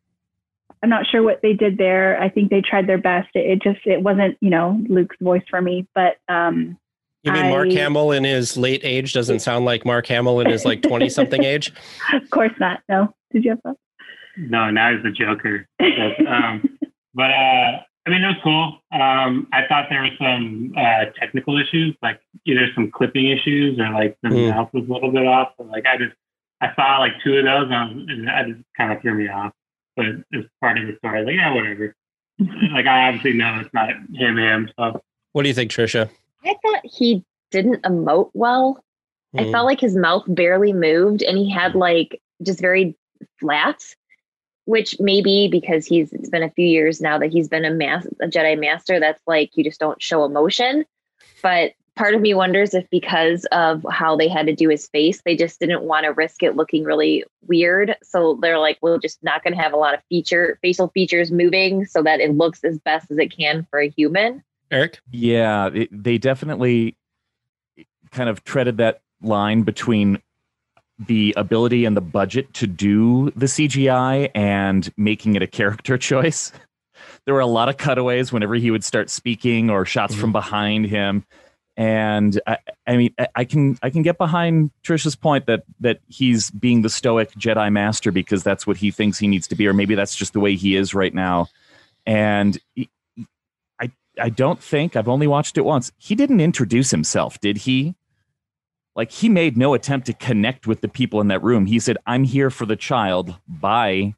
I'm not sure what they did there. I think they tried their best. It, it just, it wasn't, you know, Luke's voice for me, but, um, you mean Mark I, Hamill in his late age doesn't sound like Mark Hamill in his like twenty something age? Of course not. No. Did you have that? No, now he's the Joker. But, um, but uh, I mean, it was cool. Um, I thought there were some uh, technical issues, like either some clipping issues or like the mm. mouth was a little bit off. But like I just, I saw like two of those, and, I was, and that just kind of threw me off. But it's part of the story. Like, yeah, whatever. Like, I obviously know it's not him, him. So, what do you think, Trisha? I thought he didn't emote well. Mm. I felt like his mouth barely moved, and he had like just very flat. Which maybe because he's it's been a few years now that he's been a mas- a Jedi Master, that's like you just don't show emotion. But part of me wonders if because of how they had to do his face, they just didn't want to risk it looking really weird. So they're like, we're just not going to have a lot of feature facial features moving so that it looks as best as it can for a human. Eric? Yeah, it, they definitely kind of treaded that line between the ability and the budget to do the C G I and making it a character choice. There were a lot of cutaways whenever he would start speaking or shots mm-hmm. from behind him. And I, I mean, I can I can get behind Trisha's point that that he's being the stoic Jedi Master because that's what he thinks he needs to be, or maybe that's just the way he is right now. And he, I I don't think, I've only watched it once, he didn't introduce himself, did he? Like, he made no attempt to connect with the people in that room. He said, I'm here for the child. Bye.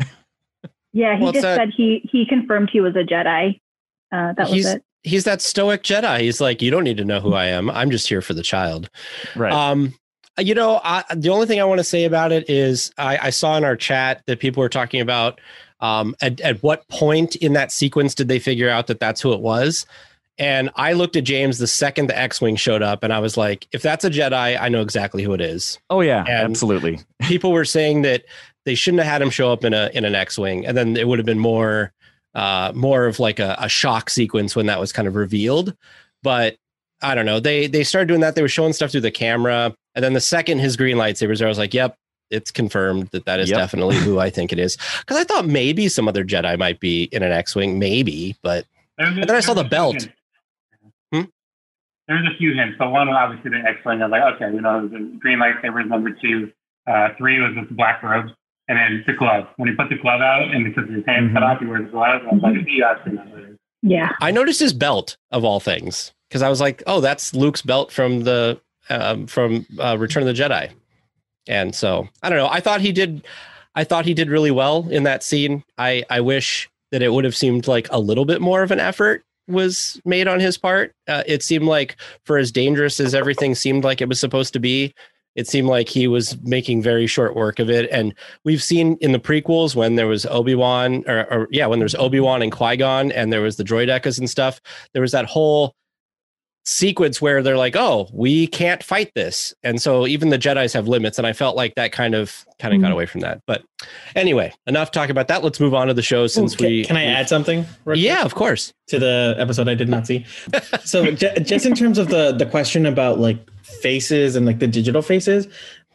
Yeah, he well, just that, said he he confirmed he was a Jedi. Uh, that was it. He's that stoic Jedi. He's like, you don't need to know who I am. I'm just here for the child. Right. Um, you know, I, the only thing I want to say about it is I, I saw in our chat that people were talking about um, at, at what point in that sequence did they figure out that that's who it was? And I looked at James the second the X-Wing showed up, and I was like, if that's a Jedi, I know exactly who it is. Oh, yeah, and absolutely. People were saying that they shouldn't have had him show up in a in an X-Wing, and then it would have been more uh, more of like a, a shock sequence when that was kind of revealed. But I don't know. They they started doing that. They were showing stuff through the camera, and then the second his green lightsabers, I was like, yep, it's confirmed that that is yep. definitely who I think it is. Because I thought maybe some other Jedi might be in an X-Wing, maybe, but and then I saw the belt. There's a few hints. So one, obviously, the X-Wing. I was like, okay, we know the green lightsabers. Number two, uh, three was with the black robes, and then the glove. When he put the glove out, and because his hands mm-hmm. cut off, he wears the glove. I was like, you actually know what it is. Yeah. I noticed his belt of all things because I was like, oh, that's Luke's belt from the um, from uh, Return of the Jedi, and so I don't know. I thought he did. I thought he did really well in that scene. I I wish that it would have seemed like a little bit more of an effort was made on his part. Uh, it seemed like for as dangerous as everything seemed like it was supposed to be, it seemed like he was making very short work of it. And we've seen in the prequels when there was Obi-Wan or, or yeah, when there was Obi-Wan and Qui-Gon and there was the droidekas and stuff, there was that whole sequence where they're like, oh, we can't fight this. And so even the Jedis have limits. And I felt like that kind of kind of mm-hmm. got away from that. But anyway, enough talk about that. Let's move on to the show since Ooh, can, we can I we, add something? Yeah, quick? Of course. To the episode I did not see. So j- just in terms of the the question about like faces and like the digital faces,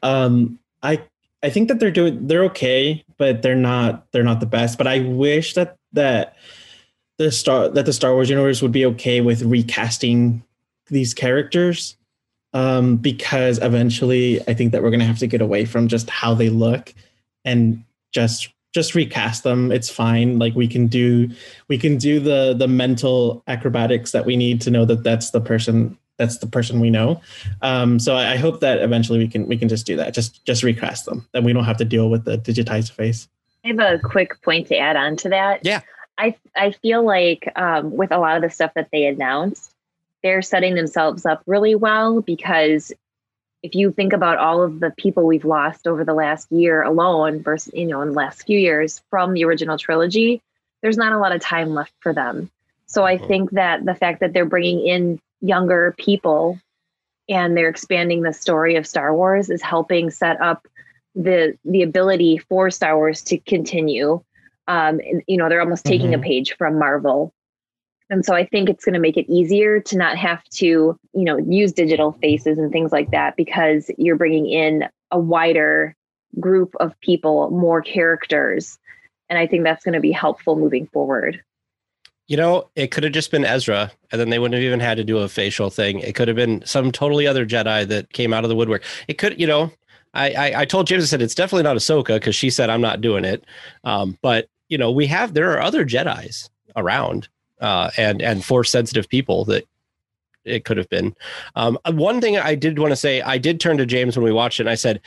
um, I I think that they're doing they're okay, but they're not they're not the best. But I wish that that the Star that the Star Wars universe would be okay with recasting these characters, um, because eventually I think that we're going to have to get away from just how they look and just just recast them. It's fine. Like we can do we can do the the mental acrobatics that we need to know that that's the person that's the person we know. Um, so I, I hope that eventually we can we can just do that. Just just recast them. Then we don't have to deal with the digitized face. I have a quick point to add on to that. Yeah, I I feel like um, with a lot of the stuff that they announced, they're setting themselves up really well, because if you think about all of the people we've lost over the last year alone versus, you know, in the last few years from the original trilogy, there's not a lot of time left for them. So I think that the fact that they're bringing in younger people and they're expanding the story of Star Wars is helping set up the the ability for Star Wars to continue. Um, and, you know, they're almost taking mm-hmm. a page from Marvel. And so I think it's going to make it easier to not have to, you know, use digital faces and things like that, because you're bringing in a wider group of people, more characters. And I think that's going to be helpful moving forward. You know, it could have just been Ezra, and then they wouldn't have even had to do a facial thing. It could have been some totally other Jedi that came out of the woodwork. It could, you know, I I, I told James, I said, it's definitely not Ahsoka, because she said, I'm not doing it. Um, but, you know, we have, there are other Jedis around. Uh, and and force sensitive people that it could have been. Um, one thing I did want to say, I did turn to James when we watched it, and I said,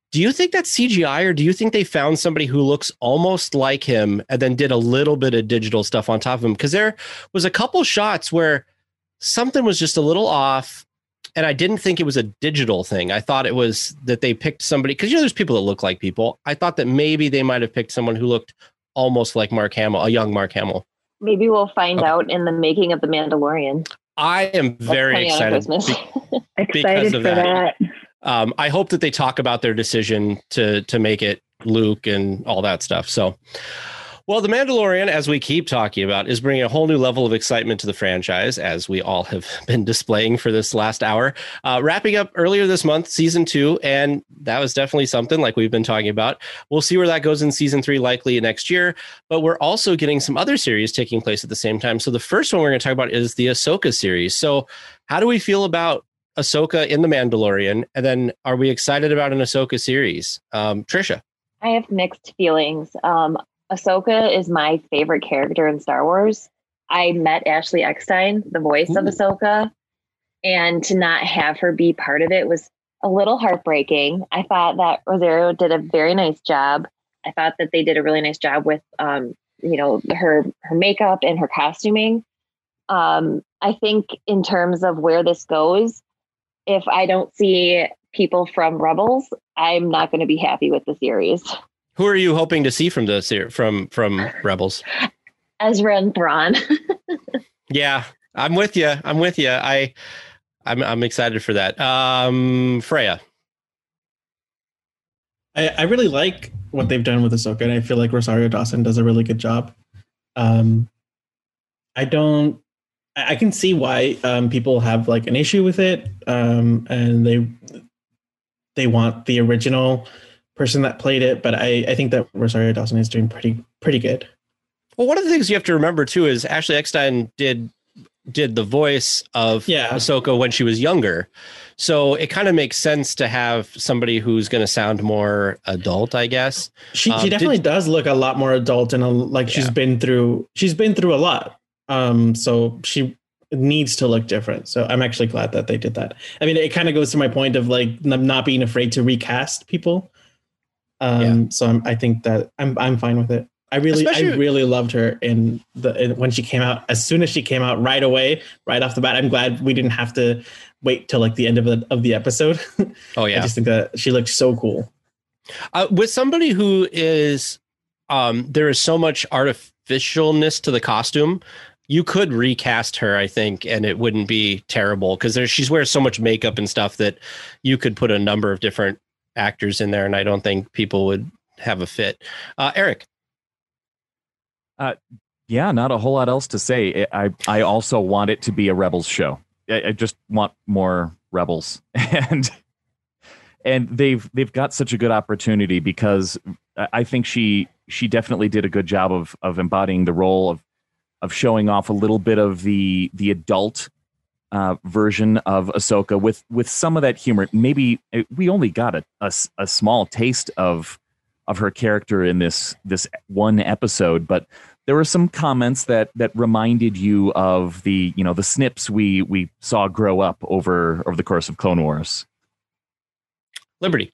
Do you think that's C G I, or do you think they found somebody who looks almost like him and then did a little bit of digital stuff on top of him? Because there was a couple shots where something was just a little off, and I didn't think it was a digital thing. I thought it was that they picked somebody, because, you know, there's people that look like people. I thought that maybe they might have picked someone who looked almost like Mark Hamill, a young Mark Hamill. Maybe we'll find Okay. out in the making of The Mandalorian. I am That's very coming out on excited. Christmas. be- Excited of for that. that. Um, I hope that they talk about their decision to to make it Luke and all that stuff. So, well, The Mandalorian, as we keep talking about, is bringing a whole new level of excitement to the franchise, as we all have been displaying for this last hour. Uh, wrapping up earlier this month, season two, and that was definitely something like we've been talking about. We'll see where that goes in season three, likely next year. But we're also getting some other series taking place at the same time. So the first one we're going to talk about is the Ahsoka series. So how do we feel about Ahsoka in The Mandalorian? And then are we excited about an Ahsoka series? Um, Trisha? I have mixed feelings. Um, Ahsoka is my favorite character in Star Wars. I met Ashley Eckstein, the voice Ooh. of Ahsoka, and to not have her be part of it was a little heartbreaking. I thought that Rosario did a very nice job. I thought that they did a really nice job with, um, you know, her her makeup and her costuming. Um, I think in terms of where this goes, if I don't see people from Rebels, I'm not going to be happy with the series. Who are you hoping to see from the ser- from from Rebels? Ezra and Thrawn. Yeah, I'm with you. I'm with you. I, I'm I'm excited for that. Um, Freya. I, I really like what they've done with Ahsoka, and I feel like Rosario Dawson does a really good job. Um, I don't. I I can see why um, people have like an issue with it, um, and they they want the original person that played it. But I, I think that Rosario Dawson is doing pretty pretty good. Well, one of the things you have to remember too is Ashley Eckstein did did the voice of Yeah. Ahsoka when she was younger, so it kind of makes sense to have somebody who's going to sound more adult, I guess. She Um, she definitely did- does look a lot more adult, and a, like she's Yeah. been through she's been through a lot. Um, so she needs to look different. So I'm actually glad that they did that. I mean, it kind of goes to my point of like n- not being afraid to recast people. Um, so I'm, I think that I'm I'm fine with it. I really Especially- I really loved her in the in, when she came out. As soon as she came out, right away, right off the bat. I'm glad we didn't have to wait till like the end of the of the episode. Oh I yeah. just think that she looked so cool. Uh, with somebody who is, um, there is so much artificialness to the costume. You could recast her, I think, and it wouldn't be terrible because there she's wears so much makeup and stuff that you could put a number of different actors in there, and I don't think people would have a fit. Uh, Eric, Yeah, not a whole lot else to say. I I also want it to be a Rebels show. I, I just want more Rebels, and and they've they've got such a good opportunity because I think she she definitely did a good job of of embodying the role of of showing off a little bit of the the adult uh, version of Ahsoka with with some of that humor. Maybe uh, we only got a, a s- a small taste of of her character in this this one episode, but there were some comments that that reminded you of the you know the snips we we saw grow up over over the course of Clone Wars. Liberty.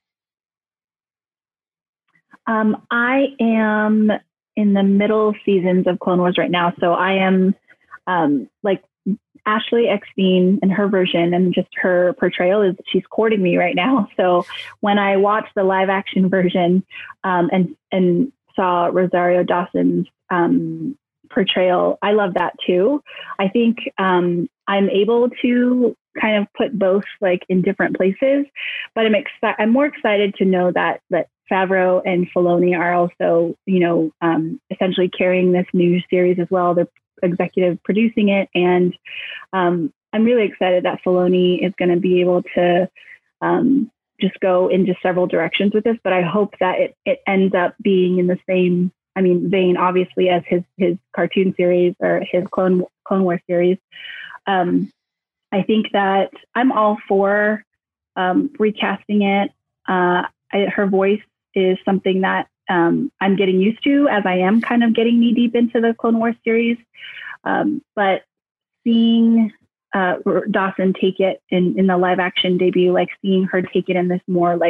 Um, I am in the middle seasons of Clone Wars right now, so I am um, like Ashley Eckstein and her version, and just her portrayal is she's courting me right now. So when I watched the live action version um, and and saw Rosario Dawson's um, portrayal, I love that too. I think um, I'm able to kind of put both like in different places, but I'm excited. I'm more excited to know that that Favreau and Filoni are also, you know, um, essentially carrying this new series as well. They're executive producing it, and um, I'm really excited that Filoni is going to be able to um, just go into several directions with this. But I hope that it it ends up being in the same, I mean, vein, obviously, as his his cartoon series or his Clone Clone Wars series. Um, I think that I'm all for um, recasting it. Uh, I, her voice is something that um, I'm getting used to as I am kind of getting knee deep into the Clone Wars series. Um, but seeing uh, Dawson take it in, in the live action debut, like seeing her take it in this more like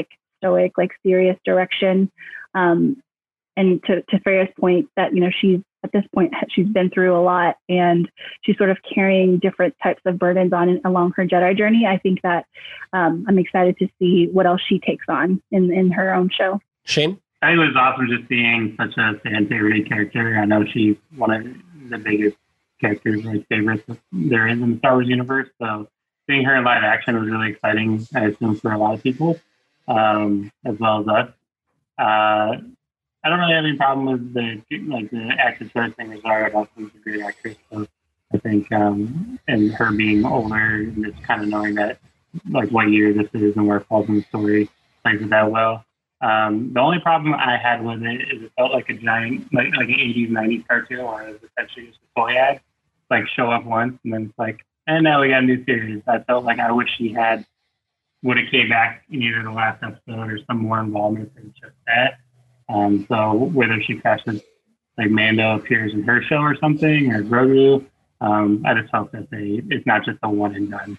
stoic, like serious direction. Um, and to, to Freya's point that, you know, she's at this point, she's been through a lot and she's sort of carrying different types of burdens on along her Jedi journey. I think that um, I'm excited to see what else she takes on in, in her own show. Shane? I think it was awesome just seeing such a fan favorite character. I know she's one of the biggest characters, like favorites there is in the Star Wars universe. So seeing her in live action was really exciting, I assume, for a lot of people, um, as well as us. Uh, I don't really have any problem with the like the actress choosing Rosario Dawson's a great actress. So I think, um, and her being older and just kind of knowing that like what year this is and where it falls in the story plays it that well. Um, the only problem I had with it is it felt like a giant, like like an eighties, nineties cartoon where it was essentially just a toy ad, like show up once and then it's like, and now we got a new series. I felt like I wish she had would have came back in either the last episode or some more involvement than just that. Um, so whether she catches like Mando appears in her show or something, or Grogu, um, I just hope that they it's not just a one and done.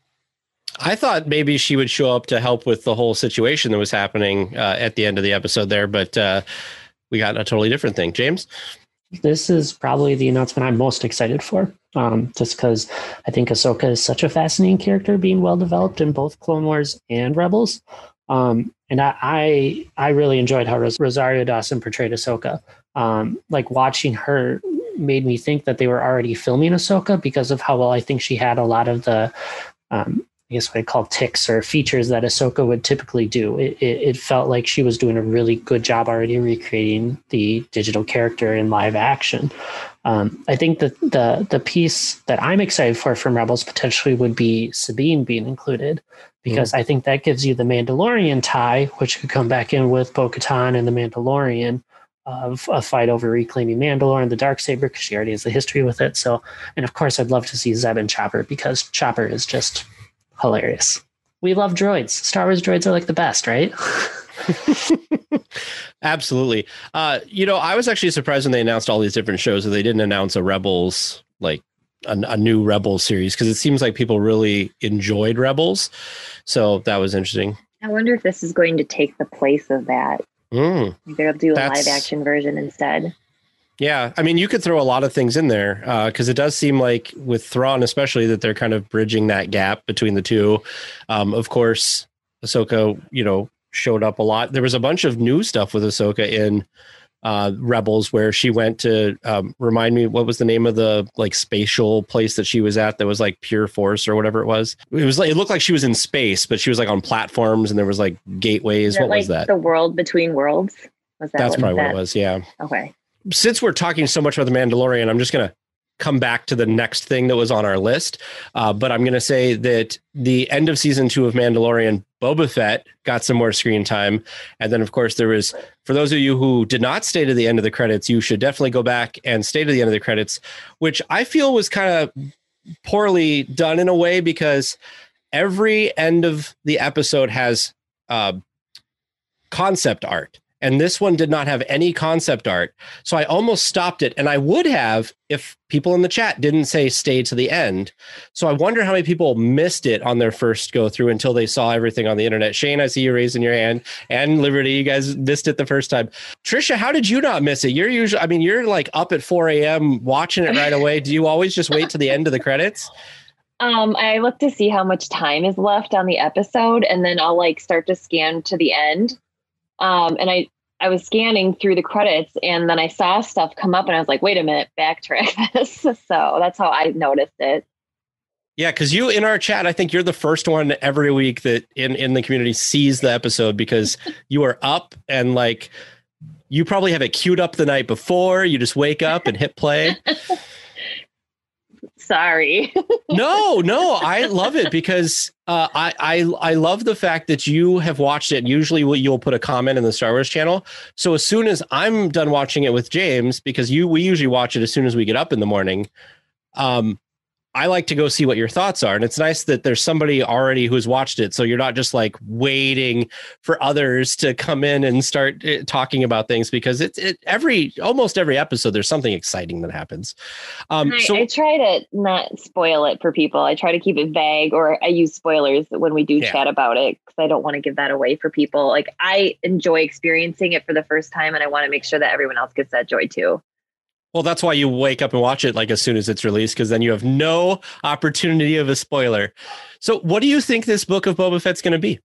I thought maybe she would show up to help with the whole situation that was happening uh, at the end of the episode there, but uh, we got a totally different thing. James? This is probably the announcement I'm most excited for, um, just because I think Ahsoka is such a fascinating character, being well developed in both Clone Wars and Rebels. Um, and I, I, I really enjoyed how Ros- Rosario Dawson portrayed Ahsoka. Um, like watching her made me think that they were already filming Ahsoka because of how well I think she had a lot of the, um, I guess what I call tics or features that Ahsoka would typically do. It, it, it felt like she was doing a really good job already recreating the digital character in live action. Um, I think that the the piece that I'm excited for from Rebels potentially would be Sabine being included, because mm. I think that gives you the Mandalorian tie, which could come back in with Bo-Katan and the Mandalorian, of a fight over reclaiming Mandalore and the Darksaber, because she already has the history with it. So, and of course, I'd love to see Zeb and Chopper, because Chopper is just hilarious. We love droids. Star Wars droids are like the best, right? Absolutely. Uh, you know, I was actually surprised when they announced all these different shows that they didn't announce a Rebels, like a, a new Rebels series, because it seems like people really enjoyed Rebels. So that was interesting. I wonder if this is going to take the place of that. Mm, They'll do a that's... live action version instead. Yeah, I mean, you could throw a lot of things in there because uh, it does seem like with Thrawn, especially, that they're kind of bridging that gap between the two. Um, of course, Ahsoka, you know, showed up a lot. There was a bunch of new stuff with Ahsoka in uh, Rebels, where she went to um, remind me, what was the name of the like spatial place that she was at that was like Pure Force or whatever it was. It was like, it looked like she was in space, but she was like on platforms and there was like gateways. What like was that? The World Between Worlds? Was that That's what probably that? what it was. Yeah. Okay. Since we're talking so much about The Mandalorian, I'm just going to come back to the next thing that was on our list. Uh, but I'm going to say that the end of season two of Mandalorian, Boba Fett got some more screen time. And then, of course, there was, for those of you who did not stay to the end of the credits, you should definitely go back and stay to the end of the credits, which I feel was kind of poorly done in a way, because every end of the episode has uh, concept art. And this one did not have any concept art. So I almost stopped it. And I would have if people in the chat didn't say stay to the end. So I wonder how many people missed it on their first go through until they saw everything on the internet. Shane, I see you raising your hand. And Liberty, you guys missed it the first time. Trisha, how did you not miss it? You're usually, I mean, you're like up at four a.m. watching it right away. Do you always just wait to the end of the credits? Um, I look to see how much time is left on the episode, and then I'll like start to scan to the end. Um, and I, I was scanning through the credits, and then I saw stuff come up and I was like, wait a minute, backtrack this. So that's how I noticed it. Yeah, because you in our chat, I think you're the first one every week that in, in the community sees the episode, because you are up and like you probably have it queued up the night before. You just wake up and hit play. Sorry. no, no, I love it because uh, I, I I love the fact that you have watched it. Usually you'll put a comment in the Star Wars channel. So as soon as I'm done watching it with James, because you we usually watch it as soon as we get up in the morning, um, I like to go see what your thoughts are. And it's nice that there's somebody already who's watched it. So you're not just like waiting for others to come in and start uh, talking about things, because it's it, every almost every episode, there's something exciting that happens. Um, I, so I try to not spoil it for people. I try to keep it vague, or I use spoilers when we do Yeah. chat about it, because I don't want to give that away for people. Like, I enjoy experiencing it for the first time, and I want to make sure that everyone else gets that joy too. Well, that's why you wake up and watch it like as soon as it's released, because then you have no opportunity of a spoiler. So what do you think this book of Boba Fett's going to be?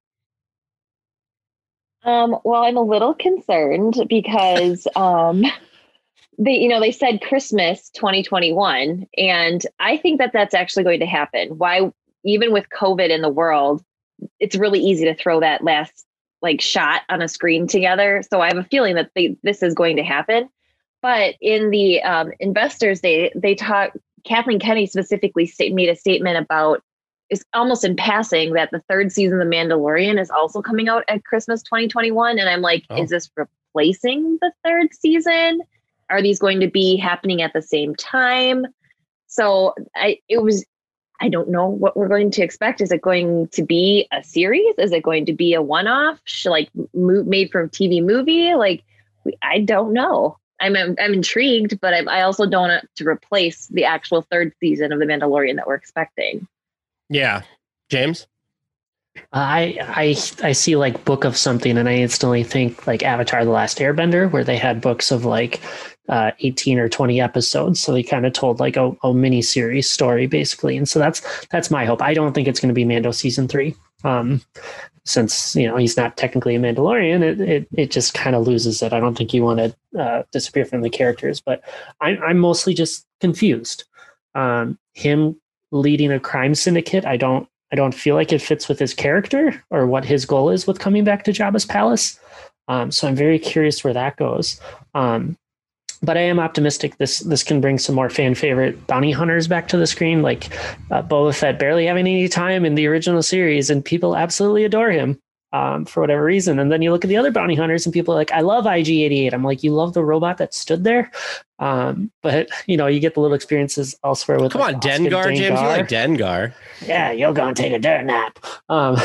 Um, well, I'm a little concerned because um, they, you know, they said Christmas twenty twenty-one, and I think that that's actually going to happen. Why, even with COVID in the world, it's really easy to throw that last like shot on a screen together. So I have a feeling that they, this is going to happen. But in the um, investors, they they talk. Kathleen Kennedy specifically state, made a statement about, is almost in passing, that the third season of The Mandalorian is also coming out at Christmas twenty twenty-one. And I'm like, Oh. is this replacing the third season? Are these going to be happening at the same time? So I it was. I don't know what we're going to expect. Is it going to be a series? Is it going to be a one-off, like mo- made from T V movie? Like, we, I don't know. I'm I'm, I'm intrigued, but I, I also don't want it to replace the actual third season of The Mandalorian that we're expecting. Yeah. James? I I I see like book of something, and I instantly think like Avatar: The Last Airbender, where they had books of like uh, eighteen or twenty episodes. So they kind of told like a, a mini series story basically, and so that's that's my hope. I don't think it's going to be Mando season three, um, since you know he's not technically a Mandalorian. It it, it just kind of loses it. I don't think you want to uh, disappear from the characters, but I, I'm mostly just confused. Um, him leading a crime syndicate, I don't. I don't feel like it fits with his character or what his goal is with coming back to Jabba's palace. Um, so I'm very curious where that goes. Um, but I am optimistic this this can bring some more fan favorite bounty hunters back to the screen, like uh, Boba Fett barely having any time in the original series, and people absolutely adore him um, for whatever reason. And then you look at the other bounty hunters, and people are like, "I love I G eighty-eight." I'm like, "You love the robot that stood there?" Um, but you know, you get the little experiences elsewhere with. Come like, on, Oscar Dengar, James. You Dengar. like Dengar. Yeah, you'll go and take a dirt nap. Um,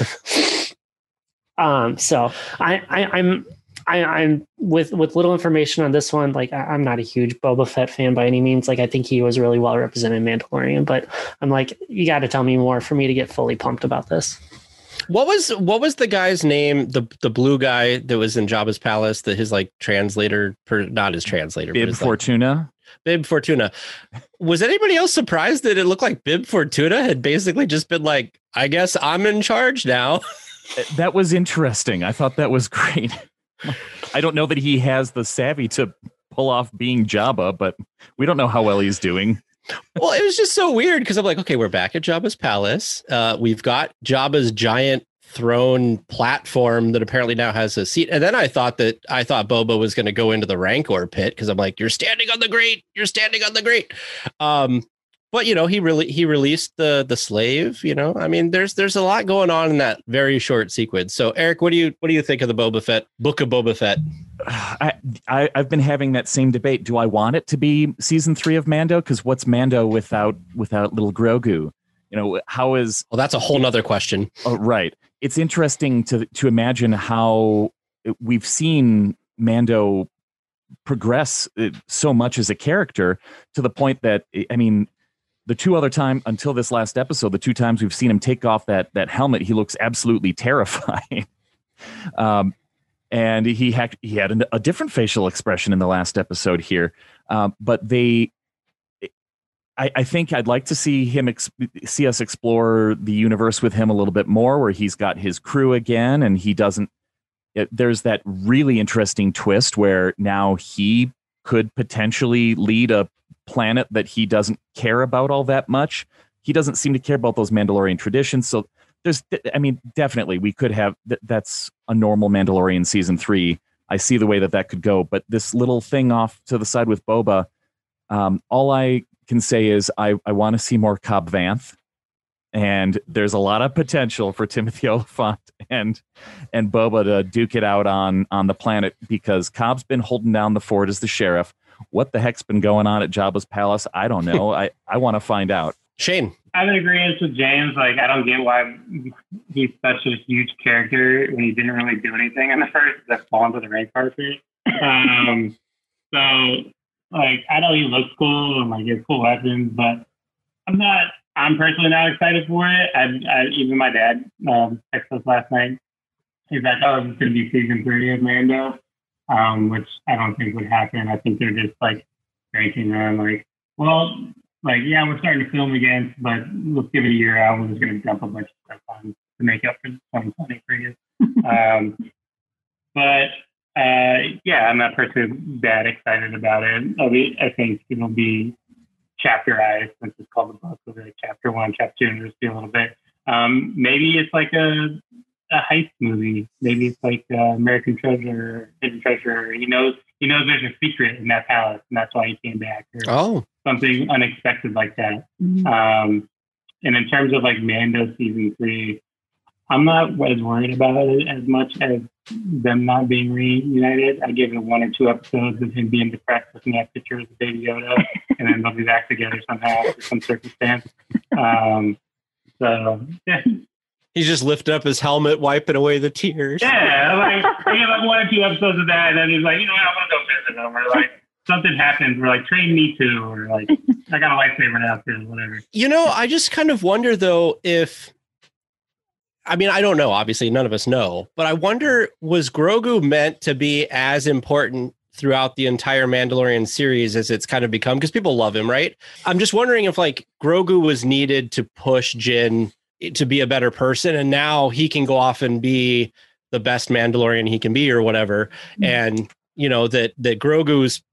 um, so I, I, I'm, I, I'm with with little information on this one. Like, I, I'm not a huge Boba Fett fan by any means. Like, I think he was really well represented in Mandalorian, but I'm like, you got to tell me more for me to get fully pumped about this. What was what was the guy's name? The the blue guy that was in Jabba's palace, that his like translator, per, not his translator, Bib but his, like, Fortuna. Bib Fortuna. Was anybody else surprised that it looked like Bib Fortuna had basically just been like, I guess I'm in charge now? That was interesting. I thought that was great. I don't know that he has the savvy to pull off being Jabba, but we don't know how well he's doing. Well, it was just so weird because I'm like, okay, we're back at Jabba's palace. Uh, we've got Jabba's giant throne platform that apparently now has a seat. And then I thought that I thought Boba was going to go into the Rancor pit because I'm like, you're standing on the grate. You're standing on the grate. Um, but you know, he really he released the the slave. You know, I mean, there's there's a lot going on in that very short sequence. So, Eric, what do you what do you think of the Boba Fett book of Boba Fett? I, I I've been having that same debate. Do I want it to be season three of Mando? Because what's Mando without without little Grogu? You know, how is? Well, that's a whole nother question. Oh, right. It's interesting to to imagine how we've seen Mando progress so much as a character to the point that, I mean, the two other time until this last episode, the two times we've seen him take off that that helmet, he looks absolutely terrifying. um, and he had he had a, a different facial expression in the last episode here. Um, but they, I, I think I'd like to see him ex- see us explore the universe with him a little bit more, where he's got his crew again, and he doesn't. It, there's that really interesting twist where now he could potentially lead a planet that he doesn't care about all that much. He doesn't seem to care about those Mandalorian traditions. So there's, I mean, definitely we could have, th- that's a normal Mandalorian season three. I see the way that that could go, but this little thing off to the side with Boba, um, all I can say is I, I want to see more Cobb Vanth, and there's a lot of potential for Timothy Olyphant and and Boba to duke it out on on the planet, because Cobb's been holding down the fort as the sheriff. What the heck's been going on at Jabba's palace? I don't know. I, I want to find out. Shane. I'm in agreement with James. Like, I don't get why he's such a huge character when he didn't really do anything in the first that fall into the red carpet. Um, so, like, I know he looks cool and like he has cool weapons, but I'm not. I'm personally not excited for it. I, I even my dad um, texted us last night. He's like, "Oh, it's going to be season three of Mando," um, which I don't think would happen. I think they're just like ranking them like, well. Like, yeah, we're starting to film again, but let's give it a year out. We're just going to dump a bunch of stuff on to make up for twenty twenty for you. um, but, uh, yeah, I'm not personally that excited about it. I, mean, I think it'll be chapterized, since it's called the book. So like chapter one, chapter two, and just be a little bit. Um, maybe it's like a, a heist movie. Maybe it's like uh, American Treasure, Hidden Treasure. He knows, he knows there's a secret in that palace, and that's why he came back. Or, oh. Something unexpected like that. Mm-hmm. Um, and in terms of like Mando season three, I'm not as worried about it as much as them not being reunited. I give it one or two episodes of him being depressed looking at pictures of Baby Yoda, and then they'll be back together somehow for some circumstance. Um, so, yeah. He's just lifting up his helmet, wiping away the tears. Yeah, like, I give like one or two episodes of that, and then he's like, you know what, I'm going to go visit him. Or like, something happens, we're like, train me too, or like, I got a lightsaber now too, whatever. You know, I just kind of wonder though if, I mean, I don't know, obviously none of us know, but I wonder, was Grogu meant to be as important throughout the entire Mandalorian series as it's kind of become? Because people love him, right? I'm just wondering if like Grogu was needed to push Jin to be a better person, and now he can go off and be the best Mandalorian he can be or whatever. Mm-hmm. And, you know, that, that Grogu's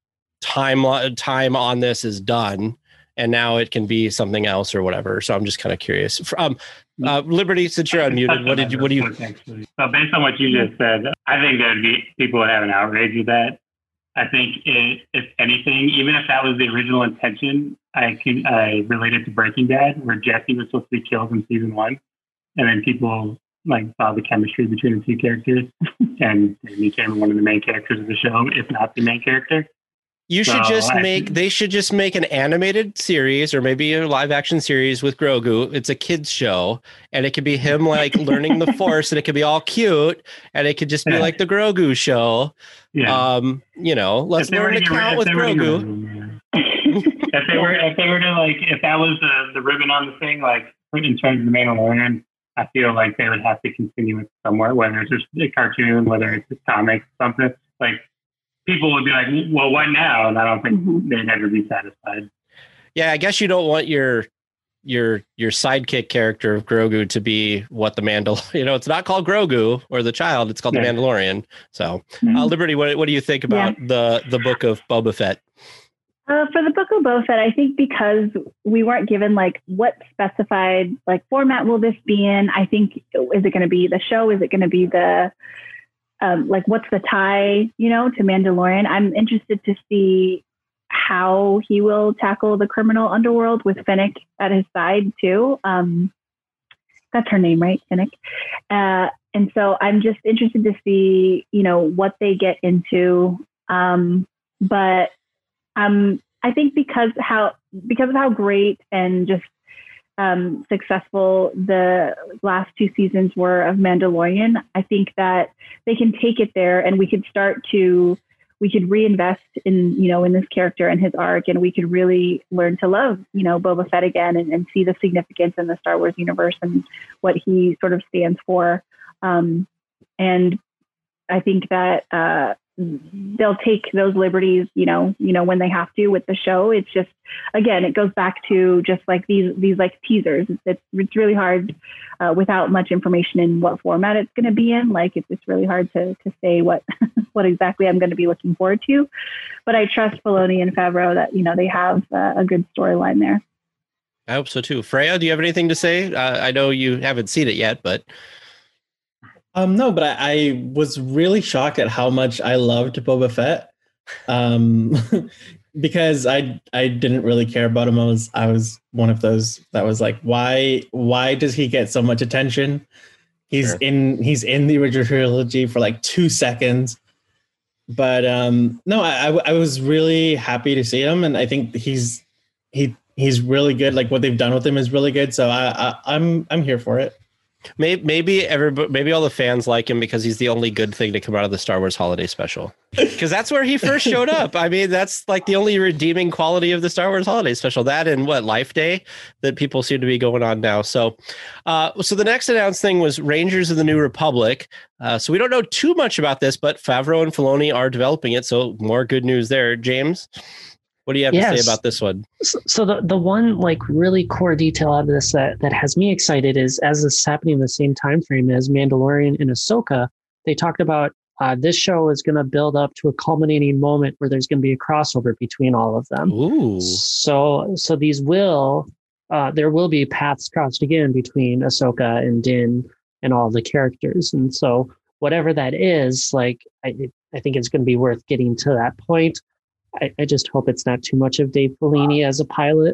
time time on this is done, and now it can be something else or whatever. So I'm just kind of curious. Um, uh, Liberty, since you're unmuted, what did you? What do you? Actually, so based on what you just said, I think there'd be people would have an outrage with that. I think it, if anything, even if that was the original intention, I can I relate it to Breaking Bad, where Jesse was supposed to be killed in season one, and then people like saw the chemistry between the two characters, and he became one of the main characters of the show, if not the main character. You should so, just I, make, they should just make an animated series or maybe a live action series with Grogu. It's a kid's show, and it could be him like learning the Force, and it could be all cute, and it could just be yeah. like the Grogu show. Yeah. Um, you know, let's learn to count with Grogu. if they were, if they were to like, if that was the, the ribbon on the thing, like in terms of the Mandalorian, I feel like they would have to continue it somewhere, whether it's just a cartoon, whether it's a comic, something like. People would be like, well, what now? And I don't think mm-hmm. they'd ever be satisfied. Yeah, I guess you don't want your your your sidekick character of Grogu to be what the Mandal. You know, it's not called Grogu or the child; it's called yeah. the Mandalorian. So, mm-hmm. uh, Liberty, what what do you think about yeah. the the book of Boba Fett? Uh, for the book of Boba Fett, I think because we weren't given like what specified like format will this be in. I think is it going to be the show? Is it going to be the Um, like what's the tie, you know, to Mandalorian? I'm interested to see how he will tackle the criminal underworld with Fennec at his side too. Um, that's her name, right? Fennec. Uh, and so I'm just interested to see, you know, what they get into. Um, but um, I think because how because of how great and just Um, successful the last two seasons were of Mandalorian, I think that they can take it there, and we could start to, we could reinvest in, you know, in this character and his arc, and we could really learn to love, you know, Boba Fett again, and, and see the significance in the Star Wars universe and what he sort of stands for. Um, and I think that uh, they'll take those liberties, you know, you know, when they have to with the show. It's just, again, it goes back to just like these, these like teasers. It's, it's really hard uh, without much information in what format it's going to be in. Like, it's, it's really hard to, to say what, what exactly I'm going to be looking forward to, but I trust Filoni and Favreau that, you know, they have uh, a good storyline there. I hope so too. Freya, do you have anything to say? Uh, I know you haven't seen it yet, but Um, no, but I, I was really shocked at how much I loved Boba Fett, um, because I I didn't really care about him. I was I was one of those that was like, why why does he get so much attention? He's sure. in he's in the original trilogy for like two seconds, but um, no, I I was really happy to see him, and I think he's he he's really good. Like what they've done with him is really good. So I, I I'm I'm here for it. Maybe maybe everybody, maybe all the fans like him because he's the only good thing to come out of the Star Wars Holiday Special. Because that's where he first showed up. I mean, that's like the only redeeming quality of the Star Wars Holiday Special. That and what Life Day that people seem to be going on now. So, uh, so the next announced thing was Rangers of the New Republic. Uh, so we don't know too much about this, but Favreau and Filoni are developing it. So more good news there, James. What do you have yes. to say about this one? So the, the one like really core detail out of this that, that has me excited is as this is happening in the same time frame as Mandalorian and Ahsoka, they talked about uh, this show is going to build up to a culminating moment where there's going to be a crossover between all of them. Ooh. So so these will uh, there will be paths crossed again between Ahsoka and Din and all the characters, and so whatever that is, like I I think it's going to be worth getting to that point. I, I just hope it's not too much of Dave Filoni as a pilot.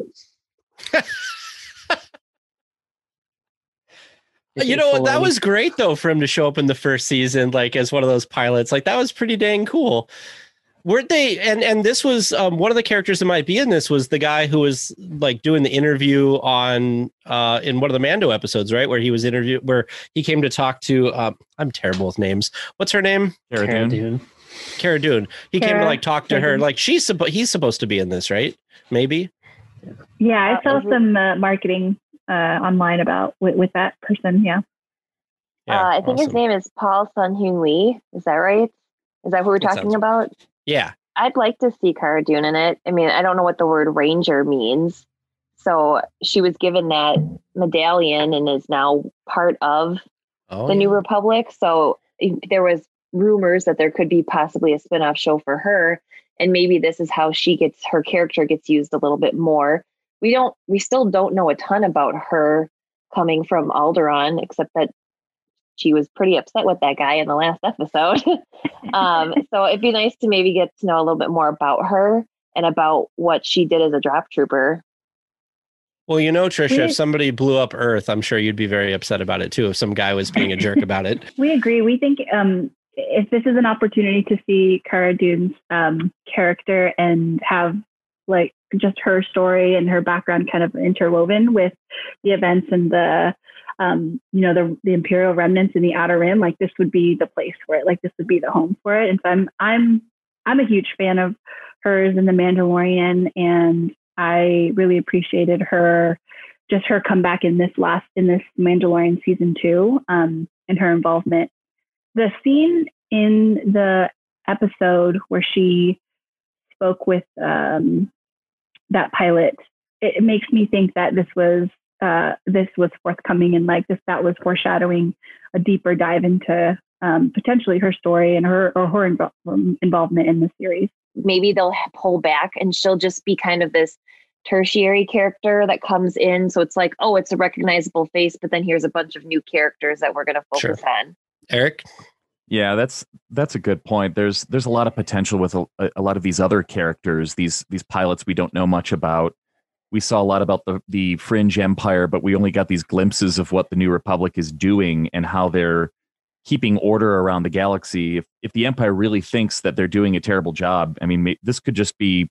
You know what? That was great, though, for him to show up in the first season, like as one of those pilots. Like that was pretty dang cool. Weren't they? And and this was um, one of the characters that might be in this was the guy who was like doing the interview on uh, in one of the Mando episodes, right? Where he was interviewed, where he came to talk to. Um, I'm terrible with names. What's her name? Cara Dune. Cara Dune. He Cara, came to like talk to her. Like she's supposed. He's supposed to be in this, right? Maybe. Yeah, I saw some uh, marketing uh, online about with, with that person. Yeah. yeah uh, I think awesome. His name is Paul Sun-Hyun Lee. Is that right? Is that who we're that talking about? Yeah. I'd like to see Cara Dune in it. I mean, I don't know what the word ranger means. So she was given that medallion and is now part of oh, the yeah. New Republic. So there was rumors that there could be possibly a spin-off show for her. And maybe this is how she gets, her character gets used a little bit more. We don't, we still don't know a ton about her coming from Alderaan, except that she was pretty upset with that guy in the last episode. um, so it'd be nice to maybe get to know a little bit more about her and about what she did as a drop trooper. Well, you know, Trisha, we, if somebody blew up Earth, I'm sure you'd be very upset about it too. If some guy was being a jerk about it. We agree. We think um, if this is an opportunity to see Cara Dune's um, character and have like just her story and her background kind of interwoven with the events and the, um, you know, the the Imperial remnants in the Outer Rim, like this would be the place for it. Like this would be the home for it. And so I'm I'm I'm a huge fan of hers in The Mandalorian, and I really appreciated her, just her comeback in this last in this Mandalorian season two, um, and her involvement. The scene in the episode where she spoke with um, that pilot, it, it makes me think that this was uh, this was forthcoming, and like this that was foreshadowing a deeper dive into um, potentially her story and her or her invo- involvement in the series. Maybe they'll pull back and she'll just be kind of this tertiary character that comes in. So it's like, oh, it's a recognizable face, but then here's a bunch of new characters that we're going to focus sure. on. Eric? Yeah, that's that's a good point. There's there's a lot of potential with a, a lot of these other characters, these these pilots we don't know much about. We saw a lot about the, the Fringe Empire, but we only got these glimpses of what the New Republic is doing and how they're keeping order around the galaxy. If if the Empire really thinks that they're doing a terrible job, I mean, this could just be,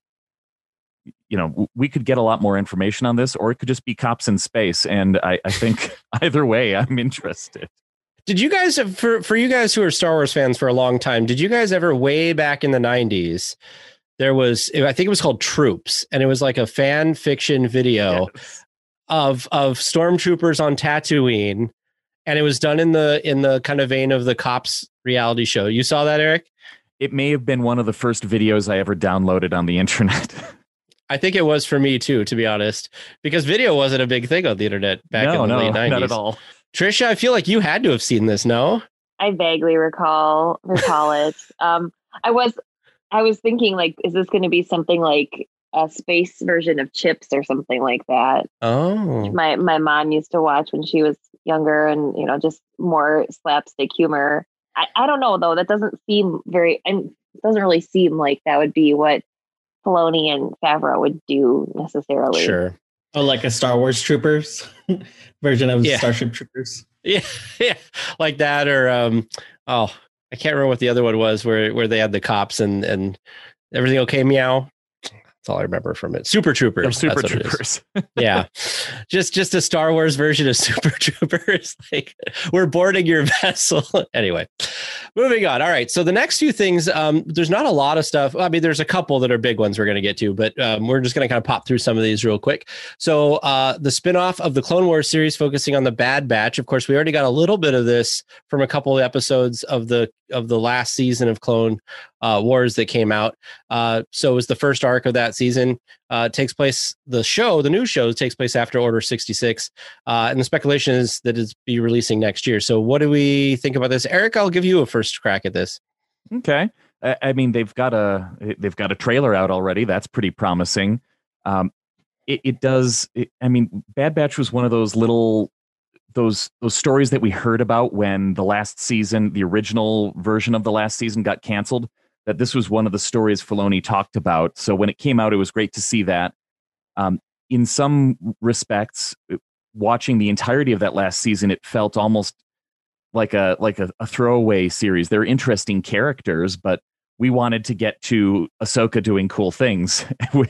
you know, we could get a lot more information on this, or it could just be cops in space. And I, I think either way, I'm interested. Did you guys, for, for you guys who are Star Wars fans for a long time, did you guys ever way back in the nineties, there was, I think it was called Troops, and it was like a fan fiction video yes. of, of stormtroopers on Tatooine. And it was done in the in the kind of vein of the Cops reality show. You saw that, Eric? It may have been one of the first videos I ever downloaded on the internet. I think it was for me, too, to be honest, because video wasn't a big thing on the internet back no, in the no, late nineties. Not at all. Trisha, I feel like you had to have seen this, no? I vaguely recall recall it. Um, I was I was thinking, like, is this going to be something like a space version of Chips or something like that? Oh. My my mom used to watch when she was younger, and you know, just more slapstick humor. I, I don't know though. That doesn't seem very. And it doesn't really seem like that would be what Filoni and Favreau would do necessarily. Sure. Oh, like a Star Wars Troopers version of yeah. Starship Troopers. Yeah, yeah, like that, or um, oh, I can't remember what the other one was, where where they had the cops and and everything okay, meow. That's all I remember from it. Super Troopers. They're Super That's what it is. Troopers. Yeah, just just a Star Wars version of Super Troopers. Like, we're boarding your vessel. Anyway, moving on. All right. So the next few things, um, there's not a lot of stuff. I mean, there's a couple that are big ones we're going to get to, but um, we're just going to kind of pop through some of these real quick. So uh, the spinoff of the Clone Wars series focusing on the Bad Batch. Of course, we already got a little bit of this from a couple of episodes of the of the last season of Clone uh, Wars that came out. Uh, so it was the first arc of that season. Uh, it takes place, the show, the new show takes place after Order sixty-six. Uh, and the speculation is that it's be releasing next year. So what do we think about this? Eric, I'll give you a first crack at this. Okay. I, I mean, they've got a, they've got a trailer out already. That's pretty promising. Um, it, it does. It, I mean, Bad Batch was one of those little, those, those stories that we heard about when the last season, the original version of the last season got canceled, that this was one of the stories Filoni talked about. So when it came out, it was great to see that. Um, in some respects, watching the entirety of that last season, it felt almost like a like a, a throwaway series. They're interesting characters, but we wanted to get to Ahsoka doing cool things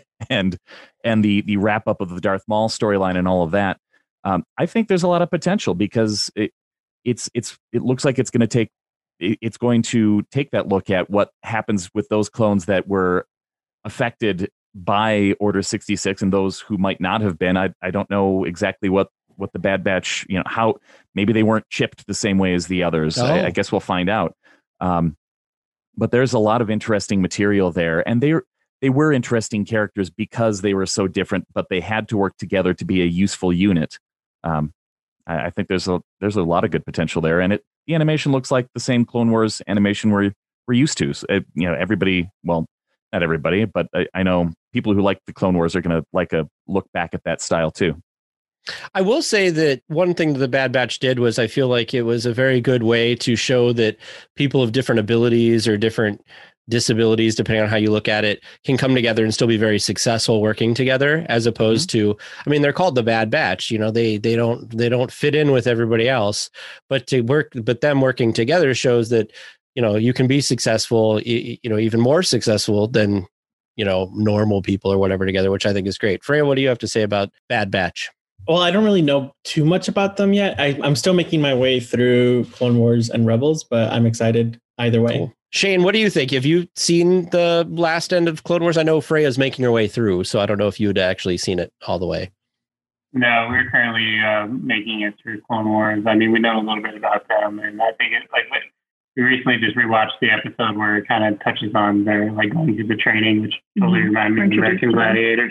and and the the wrap up of the Darth Maul storyline and all of that. Um, I think there's a lot of potential because it it's it's it looks like it's going to take it's going to take that look at what happens with those clones that were affected by Order sixty-six and those who might not have been. I I don't know exactly what what the Bad Batch, you know, how maybe they weren't chipped the same way as the others. Oh. I, I guess we'll find out. Um, but there's a lot of interesting material there, and they they were interesting characters because they were so different, but they had to work together to be a useful unit. Um, I, I think there's a there's a lot of good potential there, and it the animation looks like the same Clone Wars animation we're we're used to. So it, you know, everybody, well, not everybody, but I, I know people who like the Clone Wars are going to like a look back at that style too. I will say that one thing that the Bad Batch did was I feel like it was a very good way to show that people of different abilities or different disabilities, depending on how you look at it, can come together and still be very successful working together, as opposed mm-hmm. to, I mean, they're called the Bad Batch, you know, they, they don't, they don't fit in with everybody else, but to work, but them working together shows that, you know, you can be successful, you, you know, even more successful than, you know, normal people or whatever together, which I think is great. Freya, what do you have to say about Bad Batch? Well, I don't really know too much about them yet. I, I'm still making my way through Clone Wars and Rebels, but I'm excited either way. Cool. Shane, what do you think? Have you seen the last end of Clone Wars? I know Freya's making her way through, so I don't know if you had actually seen it all the way. No, we're currently uh, making it through Clone Wars. I mean, we know a little bit about them, and I think it's like we recently just rewatched the episode where it kind of touches on their like going through the training, which totally mm-hmm. reminded me of the American Gladiators,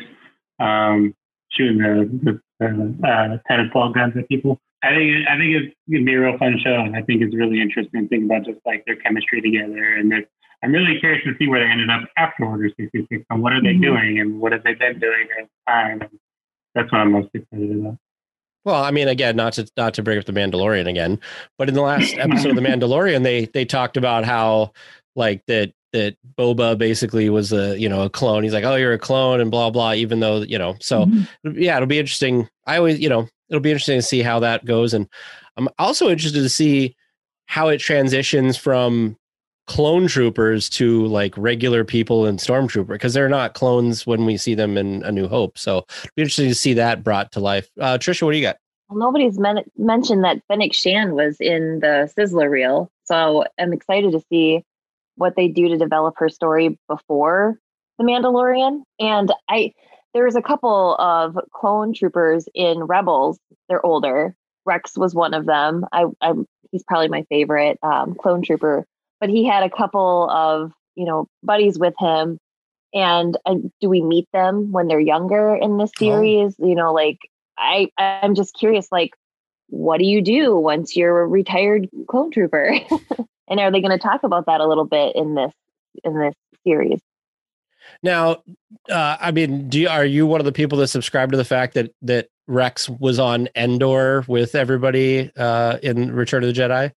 um, shooting the, the uh, tennis ball guns at people. I think I think it's gonna be a real fun show, and I think it's really interesting to think about just like their chemistry together. And I'm really curious to see where they ended up after Order sixty-six and what are they mm-hmm. doing and what have they been doing during the time. And that's what I'm most excited about. Well, I mean, again, not to not to bring up the Mandalorian again, but in the last episode of the Mandalorian, they they talked about how like that that Boba basically was a you know a clone. He's like, oh, you're a clone, and blah blah. Even though you know, so mm-hmm. yeah, it'll be interesting. I always you know it'll be interesting to see how that goes, and I'm also interested to see how it transitions from clone troopers to like regular people and stormtrooper, because they're not clones when we see them in A New Hope. So it'll be interesting to see that brought to life. Uh, Trisha, what do you got? Well, nobody's men- mentioned that Fennec Shan was in the Sizzler reel, so I'm excited to see what they do to develop her story before The Mandalorian. And I, there's a couple of clone troopers in Rebels. They're older. Rex was one of them. I, I'm he's probably my favorite um, clone trooper. But he had a couple of you know buddies with him. And uh, do we meet them when they're younger in this series? Oh. You know, like I, I'm just curious. Like, what do you do once you're a retired clone trooper? And are they going to talk about that a little bit in this in this series? Now, uh, I mean, do you, are you one of the people that subscribe to the fact that that Rex was on Endor with everybody uh, in Return of the Jedi?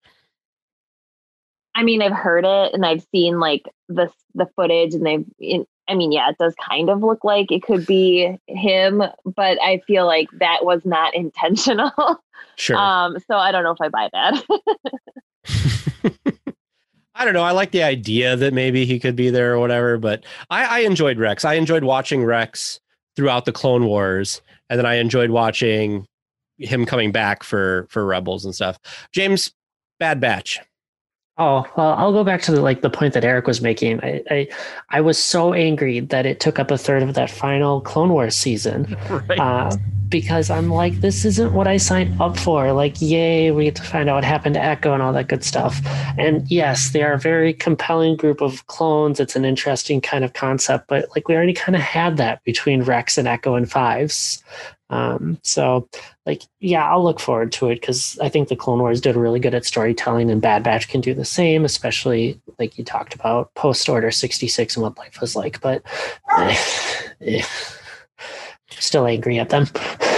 I mean, I've heard it and I've seen like the the footage, and they've. In, I mean, yeah, it does kind of look like it could be him, but I feel like that was not intentional. Sure. Um, so I don't know if I buy that. I don't know. I like the idea that maybe he could be there or whatever, but I, I enjoyed Rex. I enjoyed watching Rex throughout the Clone Wars, and then I enjoyed watching him coming back for for Rebels and stuff. James, Bad Batch. Oh, well, I'll go back to the, like the point that Eric was making. I, I I was so angry that it took up a third of that final Clone Wars season. Right. Uh, because I'm like, this isn't what I signed up for. Like, yay, we get to find out what happened to Echo and all that good stuff. And yes, they are a very compelling group of clones. It's an interesting kind of concept, but like we already kind of had that between Rex and Echo and Fives. Um, so like, yeah, I'll look forward to it because I think the Clone Wars did really good at storytelling, and Bad Batch can do the same, especially like you talked about post Order sixty-six and what life was like, but eh, eh, still angry at them.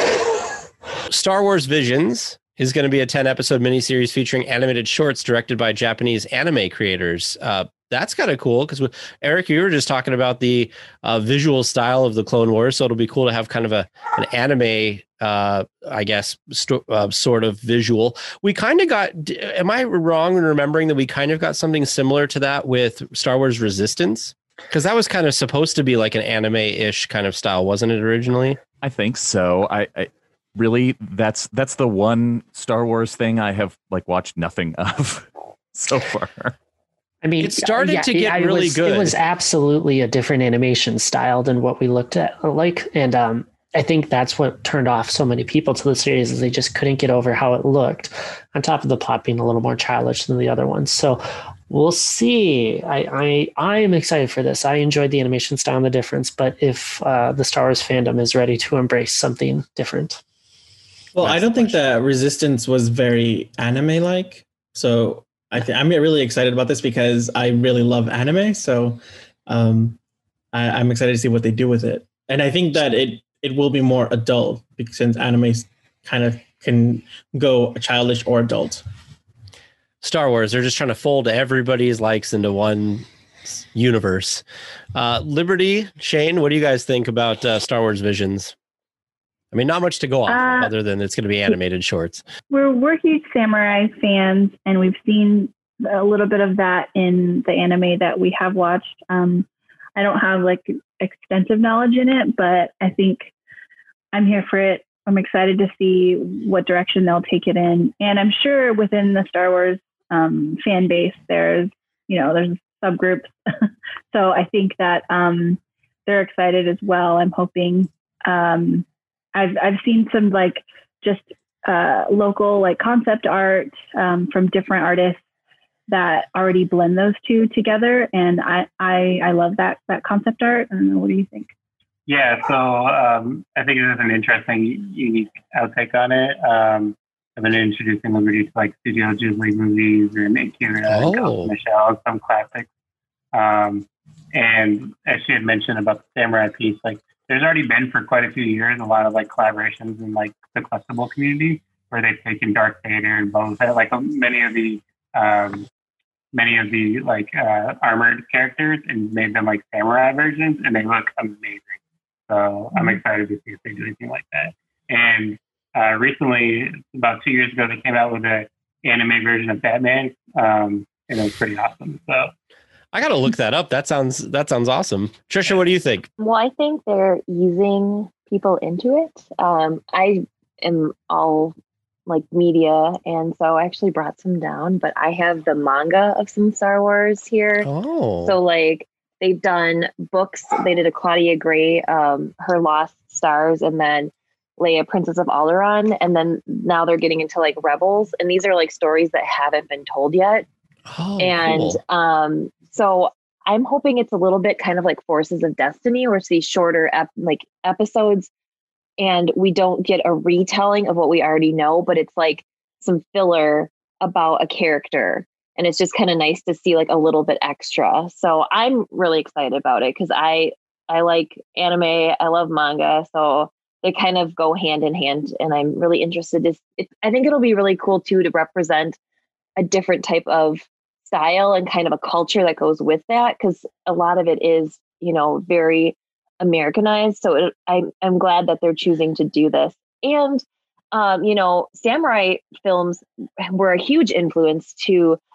Star Wars Visions is going to be a ten episode miniseries featuring animated shorts directed by Japanese anime creators. Uh, that's kind of cool because Eric, you were just talking about the uh, visual style of the Clone Wars, so it'll be cool to have kind of a an anime, uh, I guess, sto- uh, sort of visual. We kind of got. Am I wrong in remembering that we kind of got something similar to that with Star Wars Resistance? Because that was kind of supposed to be like an anime-ish kind of style, wasn't it originally? I think so. I, I really that's that's the one Star Wars thing I have like watched nothing of so far. I mean, it started yeah, to get it, really was, good. It was absolutely a different animation style than what we looked at. Like, and um, I think that's what turned off so many people to the series is they just couldn't get over how it looked. On top of the plot being a little more childish than the other ones, so we'll see. I I, I am excited for this. I enjoyed the animation style and the difference, but if uh, the Star Wars fandom is ready to embrace something different. Well, I don't think that Resistance was very anime-like, so I th- I'm really excited about this because I really love anime. So um, I, I'm excited to see what they do with it, and I think that it it will be more adult because since anime kind of can go childish or adult. Star Wars, they're just trying to fold everybody's likes into one universe. Uh, Liberty, Shane, what do you guys think about uh, Star Wars Visions? I mean, not much to go off Uh, of other than it's going to be animated shorts. We're we're huge samurai fans, and we've seen a little bit of that in the anime that we have watched. Um, I don't have like extensive knowledge in it, but I think I'm here for it. I'm excited to see what direction they'll take it in, and I'm sure within the Star Wars um, fan base, there's you know there's subgroups. So I think that um, they're excited as well. I'm hoping. Um, I've I've seen some like just uh, local like concept art um, from different artists that already blend those two together, and I I, I love that that concept art. I don't know, what do you think? Yeah, so um, I think it is an interesting, unique outtake on it. Um, I've been introducing Liberty to like Studio Ghibli movies and Akira Oh. and Ghost in the Shell, some classics. Um, and as she had mentioned about the samurai piece, like there's already been for quite a few years a lot of like collaborations in like the collectible community where they've taken Darth Vader and Boba Fett, like um, many of the um, many of the like uh, armored characters and made them like samurai versions, and they look amazing. So I'm excited to see if they do anything like that. And uh, recently, about two years ago, they came out with an anime version of Batman, um, and it was pretty awesome. So. I got to look that up. That sounds that sounds awesome. Trisha, what do you think? Well, I think they're easing people into it. Um, I am all like media, and so I actually brought some down, but I have the manga of some Star Wars here. Oh, So like they've done books. They did a Claudia Gray, um, Her Lost Stars, and then Leia, Princess of Alderaan, and then now they're getting into like Rebels, and these are like stories that haven't been told yet. oh and cool. um, so I'm hoping it's a little bit kind of like Forces of Destiny, where it's these shorter ep- like episodes, and we don't get a retelling of what we already know, but it's like some filler about a character. And it's just kind of nice to see like a little bit extra. So I'm really excited about it because I I like anime. I love manga. So they kind of go hand in hand. And I'm really interested. To, it, I think it'll be really cool, too, to represent a different type of style and kind of a culture that goes with that. Because a lot of it is, you know, very Americanized. So it, I'm, I'm glad that they're choosing to do this. And, um, you know, samurai films were a huge influence to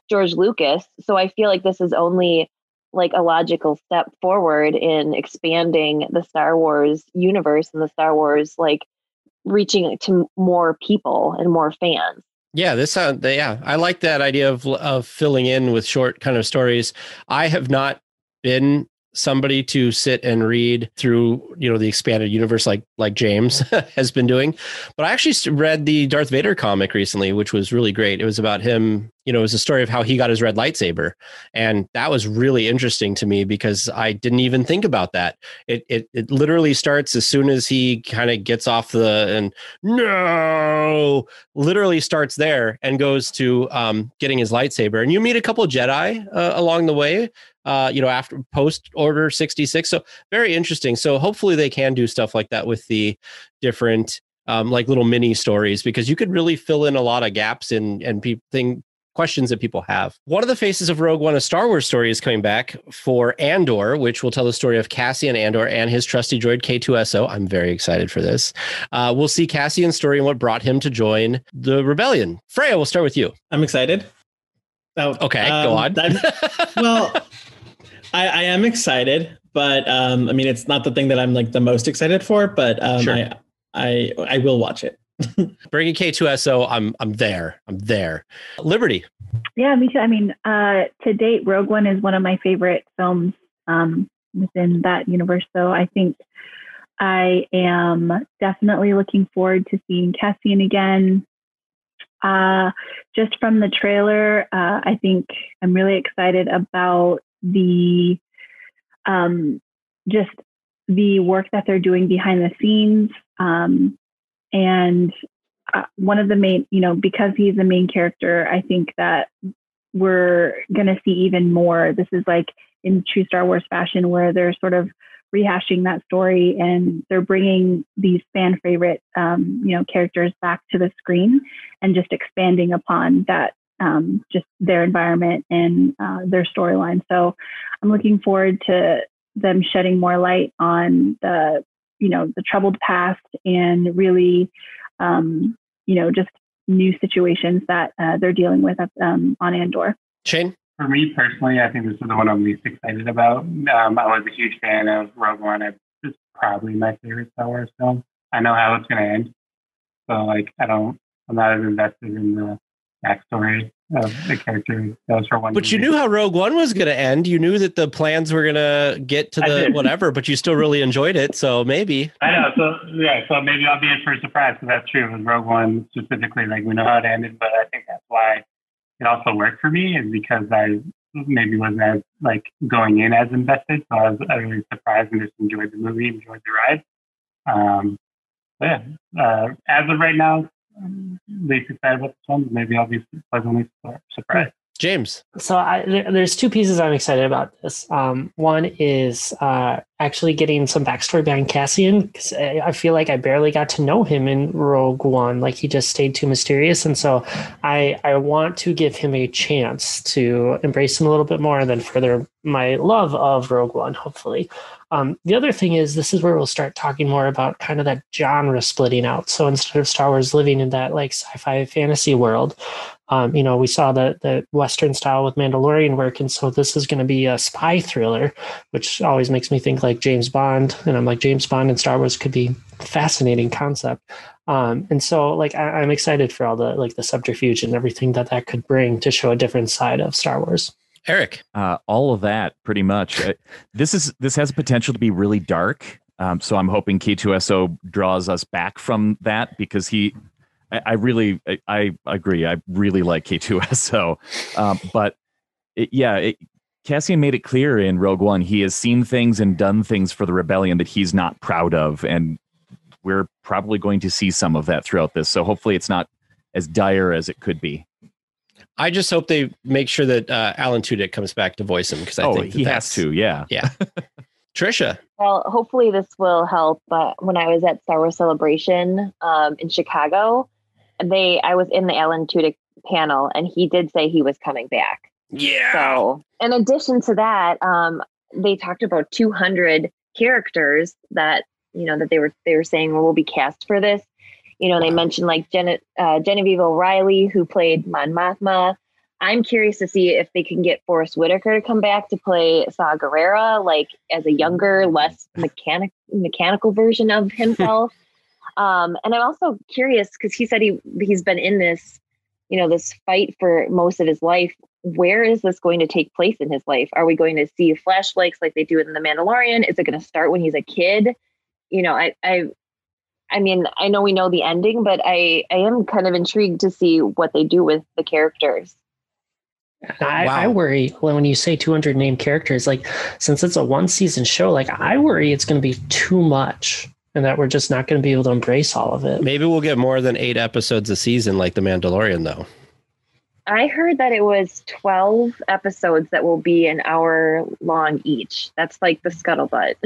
George Lucas. So I feel like this is only like a logical step forward in expanding the Star Wars universe and the Star Wars, like reaching to more people and more fans. Yeah, this sound yeah, I like that idea of of filling in with short kind of stories. I have not been somebody to sit and read through, you know, the expanded universe like like James has been doing. But I actually read the Darth Vader comic recently, which was really great. It was about him, you know, it was a story of how he got his red lightsaber. And that was really interesting to me because I didn't even think about that. It it, it literally starts as soon as he kind of gets off the and no, literally starts there and goes to um, getting his lightsaber. And you meet a couple of Jedi uh, along the way. Uh, you know, after post Order sixty-six. So very interesting. So hopefully they can do stuff like that with the different um, like little mini stories, because you could really fill in a lot of gaps in and pe- thing questions that people have. One of the faces of Rogue One, a Star Wars story, is coming back for Andor, which will tell the story of Cassian Andor and his trusty droid K two S O. I'm very excited for this. Uh, we'll see Cassian's story and what brought him to join the rebellion. Freya, we'll start with you. I'm excited. Oh, okay, um, go on. well, I, I am excited, but um, I mean, it's not the thing that I'm like the most excited for, but um, sure. I, I I will watch it. Bringing K two S O, I'm I'm there. I'm there. Liberty. Yeah, me too. I mean, uh, to date, Rogue One is one of my favorite films um, within that universe. So I think I am definitely looking forward to seeing Cassian again. Uh, just from the trailer, uh, I think I'm really excited about the um, just the work that they're doing behind the scenes. Um, and uh, one of the main, you know, because he's the main character, I think that we're going to see even more. This is like in true Star Wars fashion, where they're sort of rehashing that story and they're bringing these fan favorite, um, you know, characters back to the screen and just expanding upon that, um, just their environment and uh, their storyline. So I'm looking forward to them shedding more light on the, you know, the troubled past and really, um, you know, just new situations that uh, they're dealing with um, on Andor. Shane? For me personally, I think this is the one I'm least excited about. Um, I was a huge fan of Rogue One. It's probably my favorite Star Wars film. I know how it's going to end. So, like, I don't, I'm not as invested in the backstory of the character. That was for one. But you knew how Rogue One was going to end. You knew that the plans were going to get to the whatever, but you still really enjoyed it. So maybe. I know. So, yeah. So maybe I'll be in for a surprise. So that's true. With Rogue One specifically, like, we know how it ended, but I think that's why it also worked for me, is because I maybe wasn't as like going in as invested. So I was, I was really surprised and just enjoyed the movie, enjoyed the ride. Um, yeah, uh, as of right now, I'm least excited about this one. Maybe I'll be pleasantly surprised. James. So I, there, there's two pieces I'm excited about this. Um, one is uh, actually getting some backstory behind Cassian, because I, I feel like I barely got to know him in Rogue One. Like, he just stayed too mysterious. And so I, I want to give him a chance to embrace him a little bit more and then further my love of Rogue One, hopefully. Um, the other thing is, this is where we'll start talking more about kind of that genre splitting out. So instead of Star Wars living in that like sci-fi fantasy world, um, you know, we saw the the Western style with Mandalorian work, and so this is going to be a spy thriller, which always makes me think like James Bond. And I'm like, James Bond and Star Wars could be a fascinating concept. Um, and so like I, I'm excited for all the like the subterfuge and everything that that could bring to show a different side of Star Wars. Eric. Uh, all of that, pretty much. Uh, this is this has potential to be really dark. Um, so I'm hoping K two S O draws us back from that, because he, I, I really, I, I agree. I really like K two S O. Um, but it, yeah, it, Cassian made it clear in Rogue One, he has seen things and done things for the rebellion that he's not proud of. And we're probably going to see some of that throughout this. So hopefully it's not as dire as it could be. I just hope they make sure that uh, Alan Tudyk comes back to voice him, because I oh, think that he has to. Yeah. Yeah. Trisha. Well, hopefully this will help. But when I was at Star Wars Celebration um, in Chicago, they I was in the Alan Tudyk panel, and he did say he was coming back. Yeah. So, in addition to that, um, they talked about two hundred characters that you know that they were they were saying will be cast for this. You know, wow. They mentioned like Gen- uh, Genevieve O'Reilly, who played Mon Mothma. I'm curious to see if they can get Forrest Whitaker to come back to play Saw Gerrera, like as a younger, less mechanic mechanical version of himself. um, and I'm also curious because he said he he's been in this, you know, this fight for most of his life. Where is this going to take place in his life? Are we going to see flashbacks like they do in The Mandalorian? Is it going to start when he's a kid? You know, I, I, I mean, I know we know the ending, but I, I am kind of intrigued to see what they do with the characters. I, Wow. I worry when you say two hundred named characters, like since it's a one season show, like I worry it's going to be too much and that we're just not going to be able to embrace all of it. Maybe we'll get more than eight episodes a season like The Mandalorian, though. I heard that it was twelve episodes that will be an hour long each. That's like the scuttlebutt.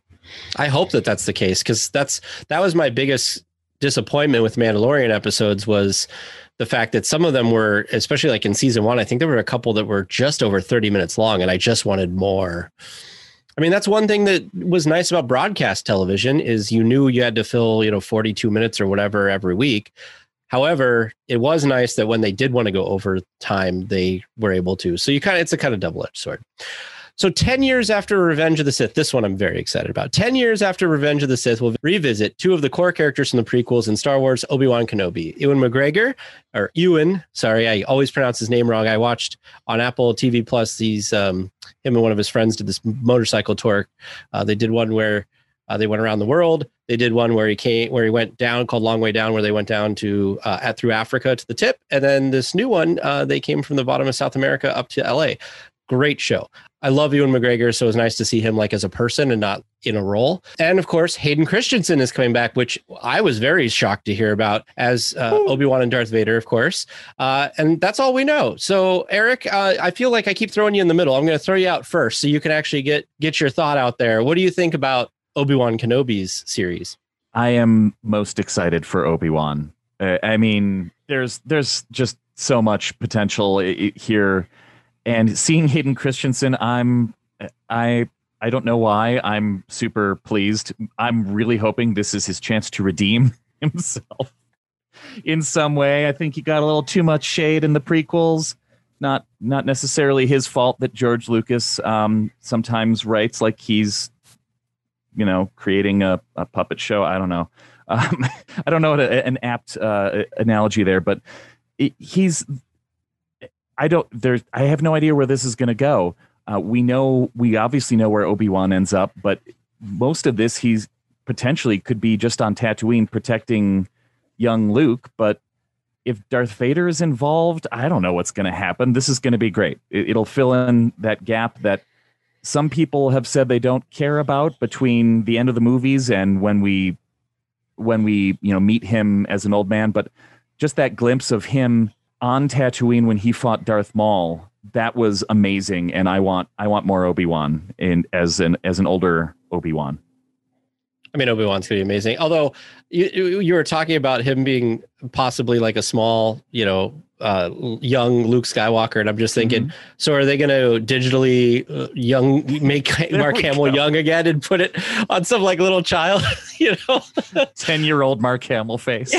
I hope that that's the case because that's that was my biggest disappointment with Mandalorian episodes was the fact that some of them were, especially like in season one, I think there were a couple that were just over thirty minutes long and I just wanted more. I mean, that's one thing that was nice about broadcast television is you knew you had to fill, you know, forty-two minutes or whatever every week. However, it was nice that when they did want to go over time, they were able to. So you kind of, it's a kind of double-edged sword. So ten years after Revenge of the Sith, this one I'm very excited about. ten years after Revenge of the Sith, we'll revisit two of the core characters from the prequels in Star Wars, Obi-Wan Kenobi. Ewan McGregor, or Ewan, sorry, I always pronounce his name wrong. I watched on Apple T V Plus, these, um, him and one of his friends did this motorcycle tour. Uh, they did one where uh, they went around the world. They did one where he came, where he went down, called Long Way Down, where they went down to uh, at through Africa to the tip. And then this new one, uh, they came from the bottom of South America up to L A. Great show. I love Ewan McGregor, so it was nice to see him like as a person and not in a role. And of course, Hayden Christensen is coming back, which I was very shocked to hear about as uh, Obi-Wan and Darth Vader, of course. Uh, and that's all we know. So, Eric, uh, I feel like I keep throwing you in the middle. I'm going to throw you out first so you can actually get get your thought out there. What do you think about Obi-Wan Kenobi's series? I am most excited for Obi-Wan. Uh, I mean, there's there's just so much potential I- I- here. And seeing Hayden Christensen, I'm, I, I don't know why I'm super pleased. I'm really hoping this is his chance to redeem himself in some way. I think he got a little too much shade in the prequels. Not, not necessarily his fault that George Lucas um, sometimes writes like he's, you know, creating a, a puppet show. I don't know. Um, I don't know what a, an apt uh, analogy there, but it, he's. I don't. There's. I have no idea where this is going to go. Uh, we know. We obviously know where Obi-Wan ends up, but most of this, he's potentially could be just on Tatooine protecting young Luke. But if Darth Vader is involved, I don't know what's going to happen. This is going to be great. It, it'll fill in that gap that some people have said they don't care about between the end of the movies and when we, when we, you know, meet him as an old man. But just that glimpse of him on Tatooine when he fought Darth Maul, that was amazing, and I want I want more Obi-Wan in as an as an older Obi-Wan. I mean, Obi-Wan's gonna be amazing. Although you you were talking about him being possibly like a small, you know, uh, young Luke Skywalker, and I'm just thinking, mm-hmm. so are they going to digitally uh, young make Mark Hamill go. young again and put it on some like little child, you know, ten year old Mark Hamill face?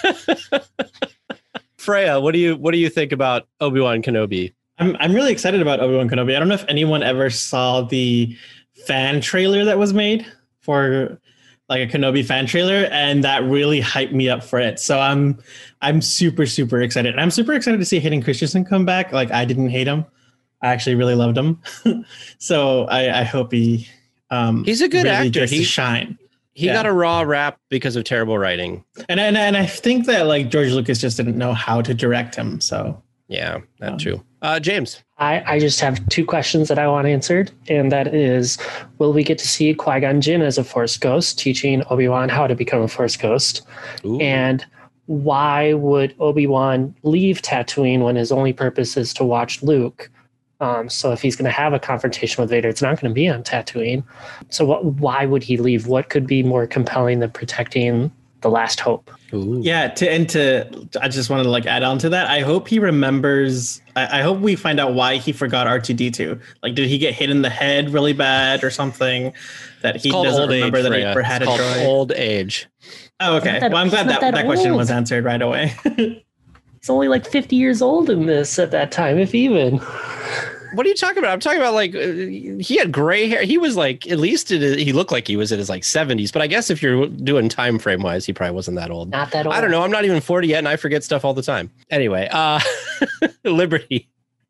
Freya, what do you what do you think about Obi-Wan Kenobi? I'm I'm really excited about Obi-Wan Kenobi. I don't know if anyone ever saw the fan trailer that was made for like a Kenobi fan trailer, and that really hyped me up for it. So I'm I'm super super excited. And I'm super excited to see Hayden Christensen come back. Like I didn't hate him. I actually really loved him. So I, I hope he um he's a good really actor. gets He to shine. He Yeah. got a raw rap because of terrible writing. And, and and I think that like George Lucas just didn't know how to direct him. So Yeah, that's Um, true. Uh, James. I, I just have two questions that I want answered, and that is, will we get to see Qui-Gon Jinn as a Force ghost teaching Obi-Wan how to become a Force ghost? Ooh. And why would Obi-Wan leave Tatooine when his only purpose is to watch Luke? Um, so if he's going to have a confrontation with Vader, it's not going to be on Tatooine. So what, why would he leave? What could be more compelling than protecting the last hope? Ooh. yeah, to and to I just wanted to like add on to that. I hope he remembers. I, I hope we find out why he forgot R two D two. Like, did he get hit in the head really bad or something that he It's called doesn't old remember age, that he Freya. ever had It's a called droid? old age. Oh, okay. Not that- Well, I'm glad not that that that question old. was answered right away. He's only like fifty years old in this at that time, if even. What are you talking about? I'm talking about like uh, he had gray hair. He was like at least it, he looked like he was in his like seventies. But I guess if you're doing time frame wise, he probably wasn't that old. Not that old. I don't know. I'm not even forty yet, and I forget stuff all the time. Anyway, uh, Liberty.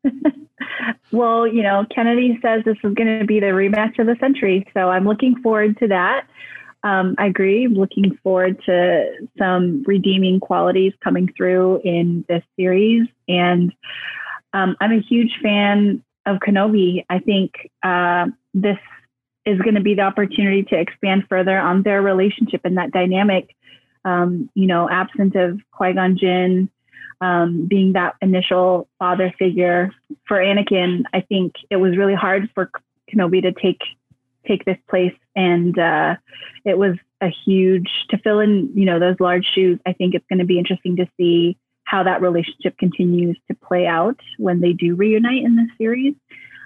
Well, you know, Kennedy says this is going to be the rematch of the century, so I'm looking forward to that. Um, I agree. I'm looking forward to some redeeming qualities coming through in this series, and um, I'm a huge fan of Kenobi. I think uh, this is going to be the opportunity to expand further on their relationship and that dynamic, um, you know, absent of Qui-Gon Jinn um, being that initial father figure. For Anakin, I think it was really hard for Kenobi to take take this place. And uh, it was a huge, to fill in, you know, those large shoes. I think it's going to be interesting to see how that relationship continues to play out when they do reunite in this series.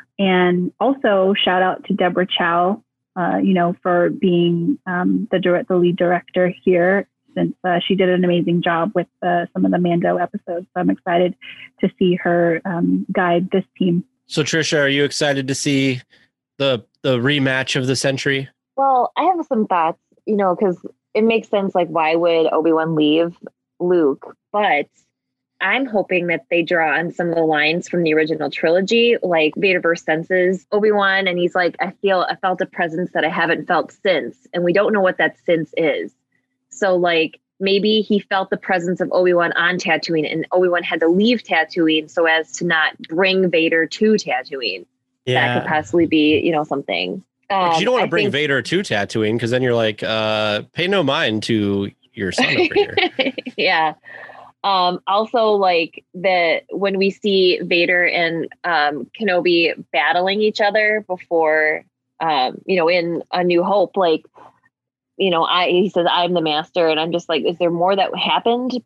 And also shout out to Deborah Chow, uh, you know, for being um, the direct, the lead director here, since uh, she did an amazing job with uh, some of the Mando episodes. So I'm excited to see her um, guide this team. So Trisha, are you excited to see the the rematch of the century? Well, I have some thoughts, you know, because it makes sense. Like, why would Obi-Wan leave Luke? But I'm hoping that they draw on some of the lines from the original trilogy, like Vader first senses Obi-Wan, and he's like, I feel, I felt a presence that I haven't felt since, and we don't know what that since is. So, like, maybe he felt the presence of Obi-Wan on Tatooine, and Obi-Wan had to leave Tatooine so as to not bring Vader to Tatooine. Yeah. That could possibly be, you know, something. Um, you don't want to I bring think- Vader to Tatooine, because then you're like, uh, pay no mind to your son over here. Yeah. Um, also, like the when we see Vader and um, Kenobi battling each other before, um, you know, in A New Hope, like, you know, I he says, I'm the master. And I'm just like, is there more that happened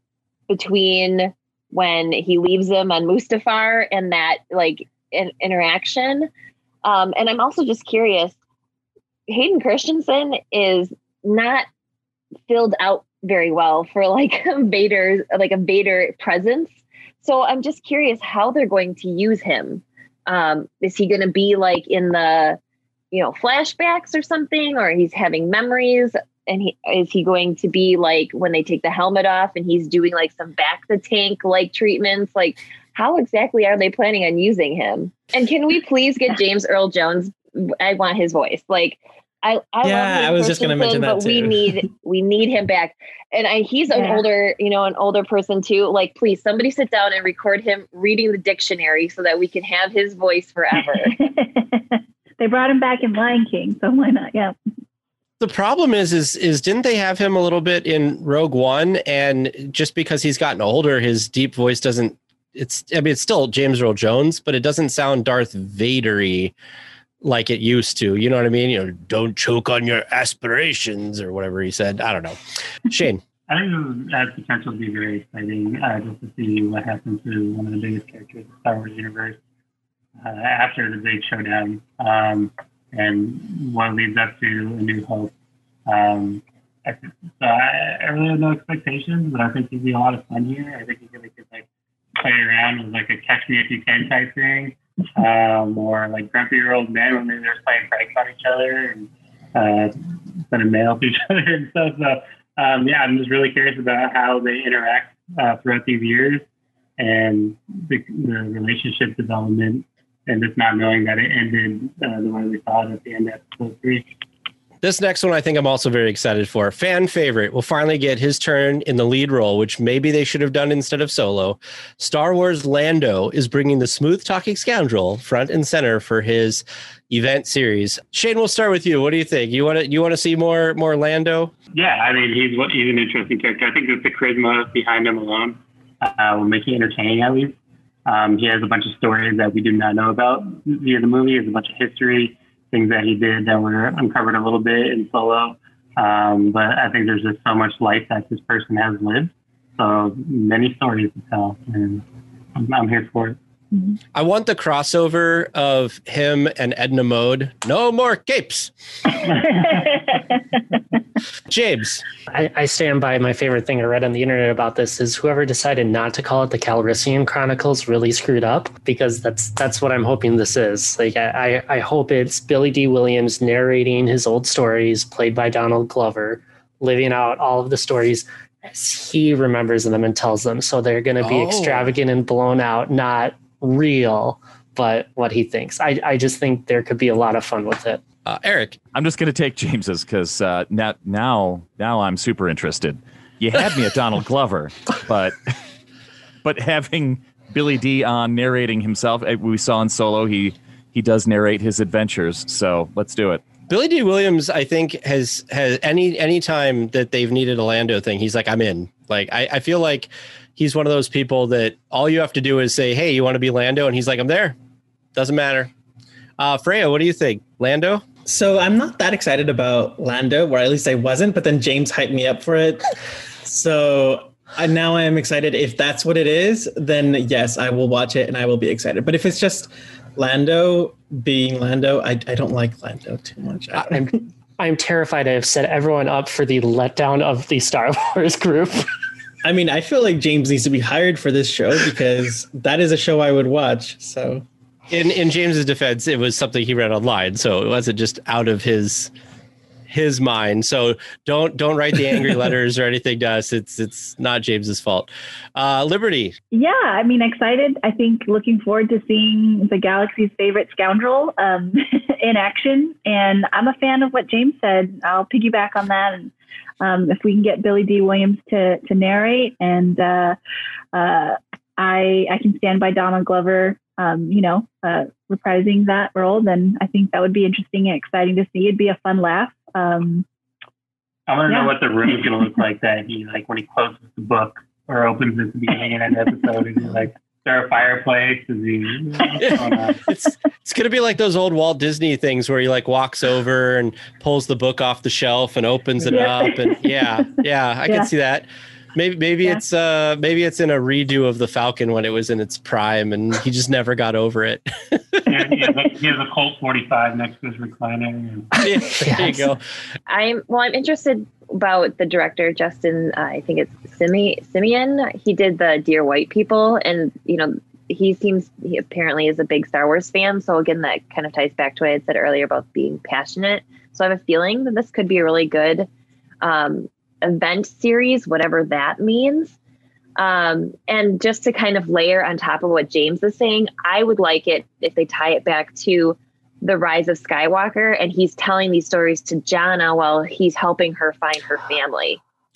between when he leaves him on Mustafar and that like in, interaction? Um, and I'm also just curious, Hayden Christensen is not filled out very well for like Vader, like a Vader presence. So I'm just curious how they're going to use him. Um, is he going to be like in the, you know, flashbacks or something, or he's having memories? And he, is he going to be like when they take the helmet off and he's doing like some back the tank like treatments? Like, how exactly are they planning on using him? And can we please get James Earl Jones? I want his voice. Like, I, I yeah, love I was just going to mention that but too. we need we need him back. And I, he's an Yeah. older, you know, an older person too. Like, please, somebody sit down and record him reading the dictionary so that we can have his voice forever. They brought him back in Lion King, so why not? Yeah. The problem is, is, is didn't they have him a little bit in Rogue One? And just because he's gotten older, his deep voice doesn't, it's, I mean, it's still James Earl Jones, but it doesn't sound Darth Vader-y like it used to. You know what I mean? You know, don't choke on your aspirations or whatever he said. I don't know. Shane. I think it has potential to be very exciting, uh, just to see what happens to one of the biggest characters of the Star Wars universe uh, after the big showdown, um, and what leads up to A New Hope. Um, I, so I, I really have no expectations, but I think it'd be a lot of fun here. I think you could, could like play around with like a catch me if you can type thing, um, or like grumpy old men when they're just playing pranks on each other and uh, sending mail to each other and stuff. So um, yeah, I'm just really curious about how they interact uh, throughout these years and the, the relationship development, and just not knowing that it ended uh, the way we saw it at the end of episode three. This next one I think I'm also very excited for. Fan favorite will finally get his turn in the lead role, which maybe they should have done instead of Solo. Star Wars Lando is bringing the smooth-talking scoundrel front and center for his event series. Shane, we'll start with you. What do you think? You want to you want to see more more Lando? Yeah, I mean, he's he's an interesting character. I think that the charisma behind him alone uh, will make it entertaining, at least. Um, he has a bunch of stories that we do not know about via the movie. He has a bunch of history, things that he did that were uncovered a little bit in Solo. Um, but I think there's just so much life that this person has lived. So many stories to tell, and I'm, I'm here for it. I want the crossover of him and Edna Mode. No more capes. James. I, I stand by my favorite thing I read on the internet about this is whoever decided not to call it the Calrissian Chronicles really screwed up, because that's that's what I'm hoping this is. Like I, I hope it's Billy D. Williams narrating his old stories, played by Donald Glover, living out all of the stories as he remembers them and tells them. So they're going to be Oh. extravagant and blown out, not real, but what he thinks. I, I just think there could be a lot of fun with it. Uh, Eric. I'm just going to take James's because uh, now, now, now I'm super interested. You had me at Donald Glover, but but having Billy D on narrating himself, we saw in Solo, he he does narrate his adventures. So let's do it. Billy D. Williams, I think, has has any any time that they've needed a Lando thing, he's like, I'm in. Like, I, I feel like he's one of those people that all you have to do is say, hey, you want to be Lando? And he's like, I'm there. Doesn't matter. Uh, Freya, what do you think? Lando? So I'm not that excited about Lando, or at least I wasn't, but then James hyped me up for it. So I, now I am excited. If that's what it is, then yes, I will watch it and I will be excited. But if it's just Lando being Lando, I, I don't like Lando too much. I, I'm I'm terrified I have set everyone up for the letdown of the Star Wars group. I mean, I feel like James needs to be hired for this show because that is a show I would watch. So In in James's defense, it was something he read online, so it wasn't just out of his his mind. So don't don't write the angry letters or anything to us. It's it's not James's fault. Uh, Liberty. Yeah, I mean, excited. I think looking forward to seeing the galaxy's favorite scoundrel um, in action. And I'm a fan of what James said. I'll piggyback on that. And um, if we can get Billy D. Williams to to narrate, and uh, uh, I I can stand by Donald Glover, um, you know, uh, reprising that role, then I think that would be interesting and exciting to see. It'd be a fun laugh. Um, I want to Yeah. know what the room is going to look like that he, like, when he closes the book or opens at the beginning of an episode. Is he like, is there a fireplace? Is he? What's going on? It's it's gonna be like those old Walt Disney things where he like walks over and pulls the book off the shelf and opens it Yeah. up, and yeah, yeah, I Yeah. can see that. Maybe maybe Yeah. it's uh maybe it's in a redo of the Falcon when it was in its prime, and he just never got over it. Yeah, he, has a, he has a Colt forty-five next to his recliner. And Yeah, there you go. I'm well. I'm interested about the director Justin. Uh, I think it's Simi, Simeon. He did the Dear White People, and you know he seems he apparently is a big Star Wars fan. So again, that kind of ties back to what I had said earlier about being passionate. So I have a feeling that this could be a really good um, event series, whatever that means. Um, and just to kind of layer on top of what James is saying, I would like it if they tie it back to the rise of Skywalker, and he's telling these stories to Jannah while he's helping her find her family.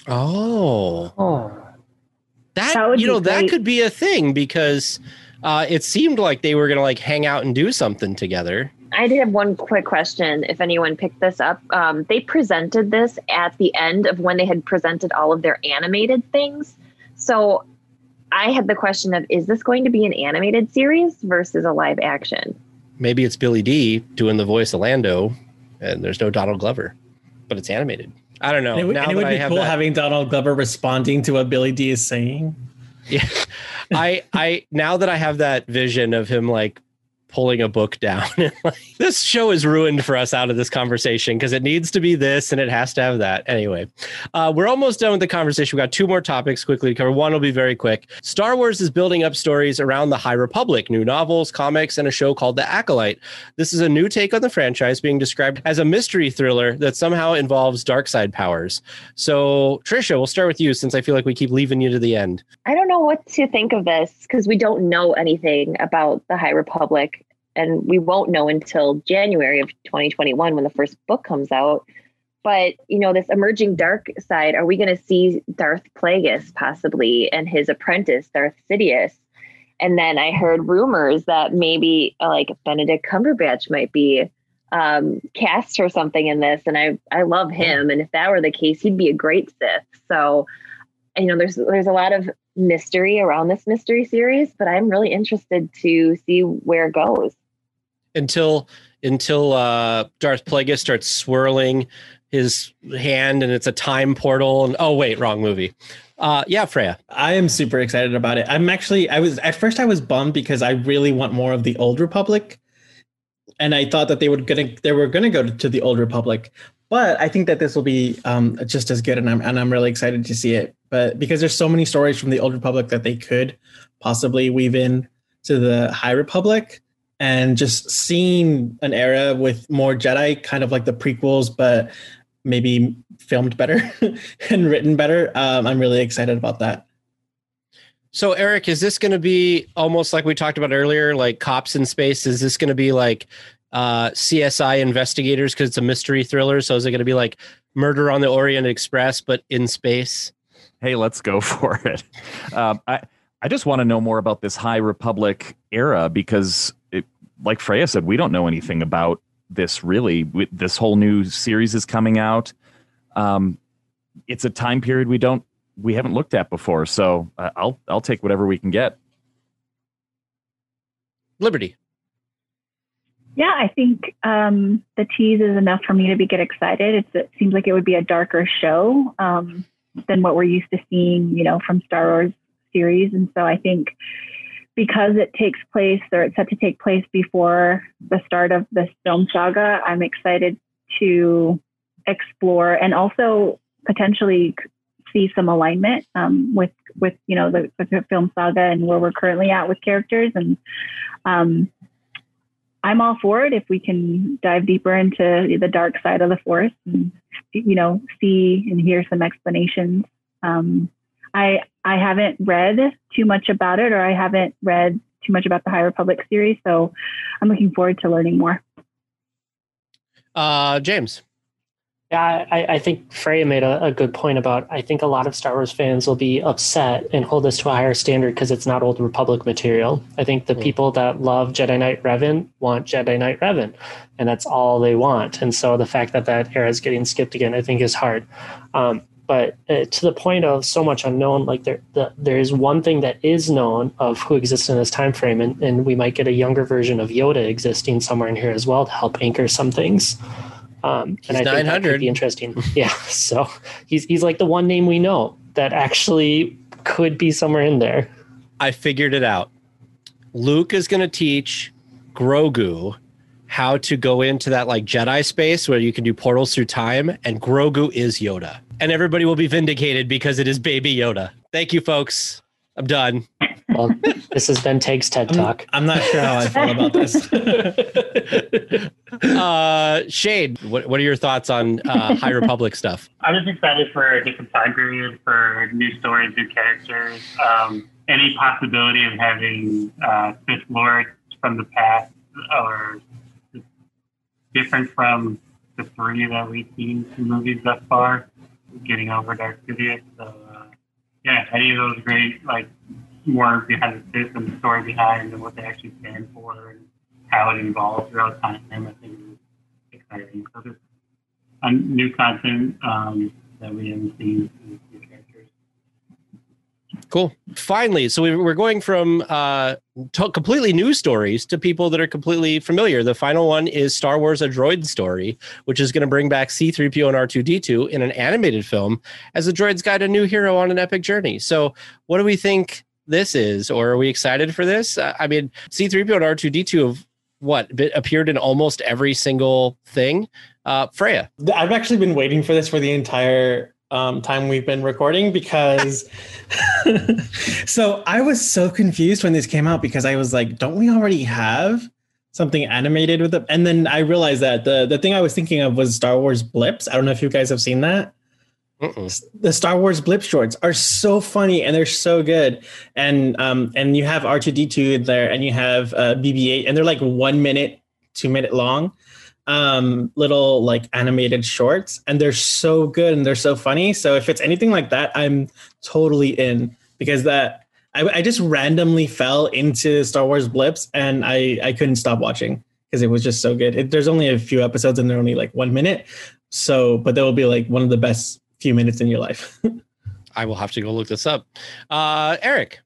Oh, Oh, that, That would you be know that great. could be a thing because uh, it seemed like they were gonna like hang out and do something together. I did have one quick question. If anyone picked this up, um, they presented this at the end of when they had presented all of their animated things. So I had the question of, is this going to be an animated series versus a live action? Maybe it's Billy D doing the voice of Lando, and there's no Donald Glover, but it's animated. I don't know. and it, would- Now and it that would I be have cool that- having Donald Glover responding to what Billy D is saying. Yeah, I I now that I have that vision of him like pulling a book down, and like, this show is ruined for us out of this conversation because it needs to be this and it has to have that. Anyway, uh, we're almost done with the conversation. We got two more topics quickly to cover. One will be very quick. Star Wars is building up stories around the High Republic, new novels, comics, and a show called The Acolyte. This is a new take on the franchise being described as a mystery thriller that somehow involves dark side powers. So, Trisha, we'll start with you since I feel like we keep leaving you to the end. I don't know what to think of this because we don't know anything about the High Republic, and we won't know until January of twenty twenty-one when the first book comes out. But, you know, this emerging dark side, are we going to see Darth Plagueis possibly and his apprentice, Darth Sidious? And then I heard rumors that maybe uh, like Benedict Cumberbatch might be um, cast or something in this. And I, I love him. And if that were the case, he'd be a great Sith. So, and, you know, there's there's a lot of mystery around this mystery series, but I'm really interested to see where it goes. Until until uh, Darth Plagueis starts swirling his hand and it's a time portal. And oh wait, wrong movie. Uh, yeah, Freya. I am super excited about it. I'm actually, I was, at first I was bummed because I really want more of the Old Republic. And I thought that they would gonna, they were gonna go to, to the Old Republic, But I think that this will be um, just as good, and I'm and I'm really excited to see it. But because there's so many stories from the Old Republic that they could possibly weave in to the High Republic, and just seeing an era with more Jedi, kind of like the prequels, but maybe filmed better and written better. Um, I'm really excited about that. So, Eric, is this going to be almost like we talked about earlier, like Cops in Space? Is this going to be like uh, C S I investigators because it's a mystery thriller? So is it going to be like Murder on the Orient Express, but in space? Hey, let's go for it. Um, I, I just want to know more about this High Republic era because, it, like Freya said, we don't know anything about this really. We, this whole new series is coming out. Um, it's a time period we don't we haven't looked at before, so uh, I'll I'll take whatever we can get. Liberty. Yeah, I think um, the tease is enough for me to be get excited. It's, it seems like it would be a darker show um, than what we're used to seeing, you know, from Star Wars series. And so I think because it takes place, or it's set to take place before the start of this film saga, I'm excited to explore and also potentially see some alignment um, with, with, you know, the, the film saga and where we're currently at with characters. And um, I'm all for it if we can dive deeper into the dark side of the Force and, you know, see and hear some explanations. Um, I I haven't read too much about it, or I haven't read too much about the High Republic series, so I'm looking forward to learning more. Uh, James. Yeah, I, I think Freya made a, a good point about, I think a lot of Star Wars fans will be upset and hold this to a higher standard because it's not Old Republic material. I think the mm. people that love Jedi Knight Revan want Jedi Knight Revan, and that's all they want. And so the fact that that era is getting skipped again, I think is hard. Um, but uh, to the point of so much unknown, like there the, there is one thing that is known of who exists in this time frame, and, and we might get a younger version of Yoda existing somewhere in here as well to help anchor some things. Um, and I think that could be interesting. Yeah. So he's, he's like the one name we know that actually could be somewhere in there. I figured it out. Luke is going to teach Grogu how to go into that like Jedi space where you can do portals through time, and Grogu is Yoda, and everybody will be vindicated because it is baby Yoda. Thank you, folks. I'm done. Well, this has been Take's TED Talk. I'm, I'm not sure how I feel about this. uh, Shade, what, what are your thoughts on uh, High Republic stuff? I'm just excited for a different time period, for new stories, new characters. Um, any possibility of having uh, Sith Lords from the past or different from the three that we've seen in movies thus far, getting over Darth Sidious. So, uh, yeah, any of those great, like, more behind the Sith and the story behind and what they actually stand for and how it evolves throughout time, I think is exciting. So there's uh, new content um, that we haven't seen in new characters. Cool. Finally, so we, we're going from uh, to completely new stories to people that are completely familiar. The final one is Star Wars: A Droid Story, which is going to bring back C three P O and R two D two in an animated film as the droids guide a new hero on an epic journey. So what do we think this is, or are we excited for this? Uh, I mean, C three P O and R two D two have what appeared in almost every single thing. Uh, Freya, I've actually been waiting for this for the entire um, time we've been recording because so I was so confused when this came out because I was like, don't we already have something animated with it? And then I realized that the the thing I was thinking of was Star Wars Blips. I don't know if you guys have seen that. Mm-mm. The Star Wars Blip shorts are so funny and they're so good, and um and you have R two D two in there, and you have uh, B B eight, and they're like one minute, two minute long, um little like animated shorts, and they're so good and they're so funny. So if it's anything like that, I'm totally in, because that I, I just randomly fell into Star Wars Blips and I I couldn't stop watching because it was just so good. It, there's only a few episodes and they're only like one minute, so but that will be like one of the best few minutes in your life. I will have to go look this up. Uh, Eric.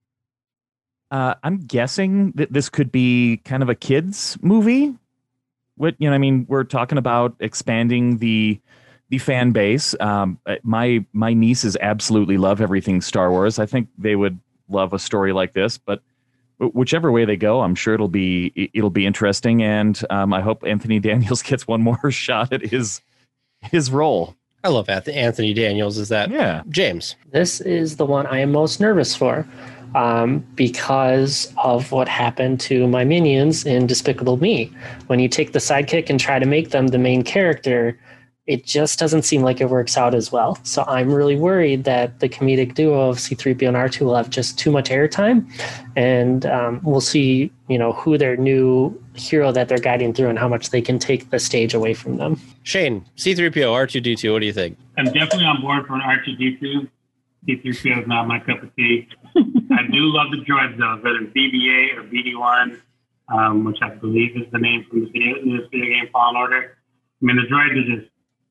Uh, I'm guessing that this could be kind of a kids movie. What, you know, I mean, we're talking about expanding the the fan base. Um, my my nieces absolutely love everything Star Wars. I think they would love a story like this. But whichever way they go, I'm sure it'll be it'll be interesting. And um, I hope Anthony Daniels gets one more shot at his his role. I love Anthony Daniels. Is that yeah, James? This is the one I am most nervous for, um, because of what happened to my minions in Despicable Me. When you take the sidekick and try to make them the main character, it just doesn't seem like it works out as well. So I'm really worried that the comedic duo of C three P O and R two will have just too much airtime, and um, we'll see, you know, who their new hero that they're guiding through and how much they can take the stage away from them. Shane, C three P O, R two D two, what do you think? I'm definitely on board for an R two D two. C three P O is not my cup of tea. I do love the droids though, whether it's B B A or B D one, um, which I believe is the name from the video, this video game Fallen Order. I mean, the droids are just,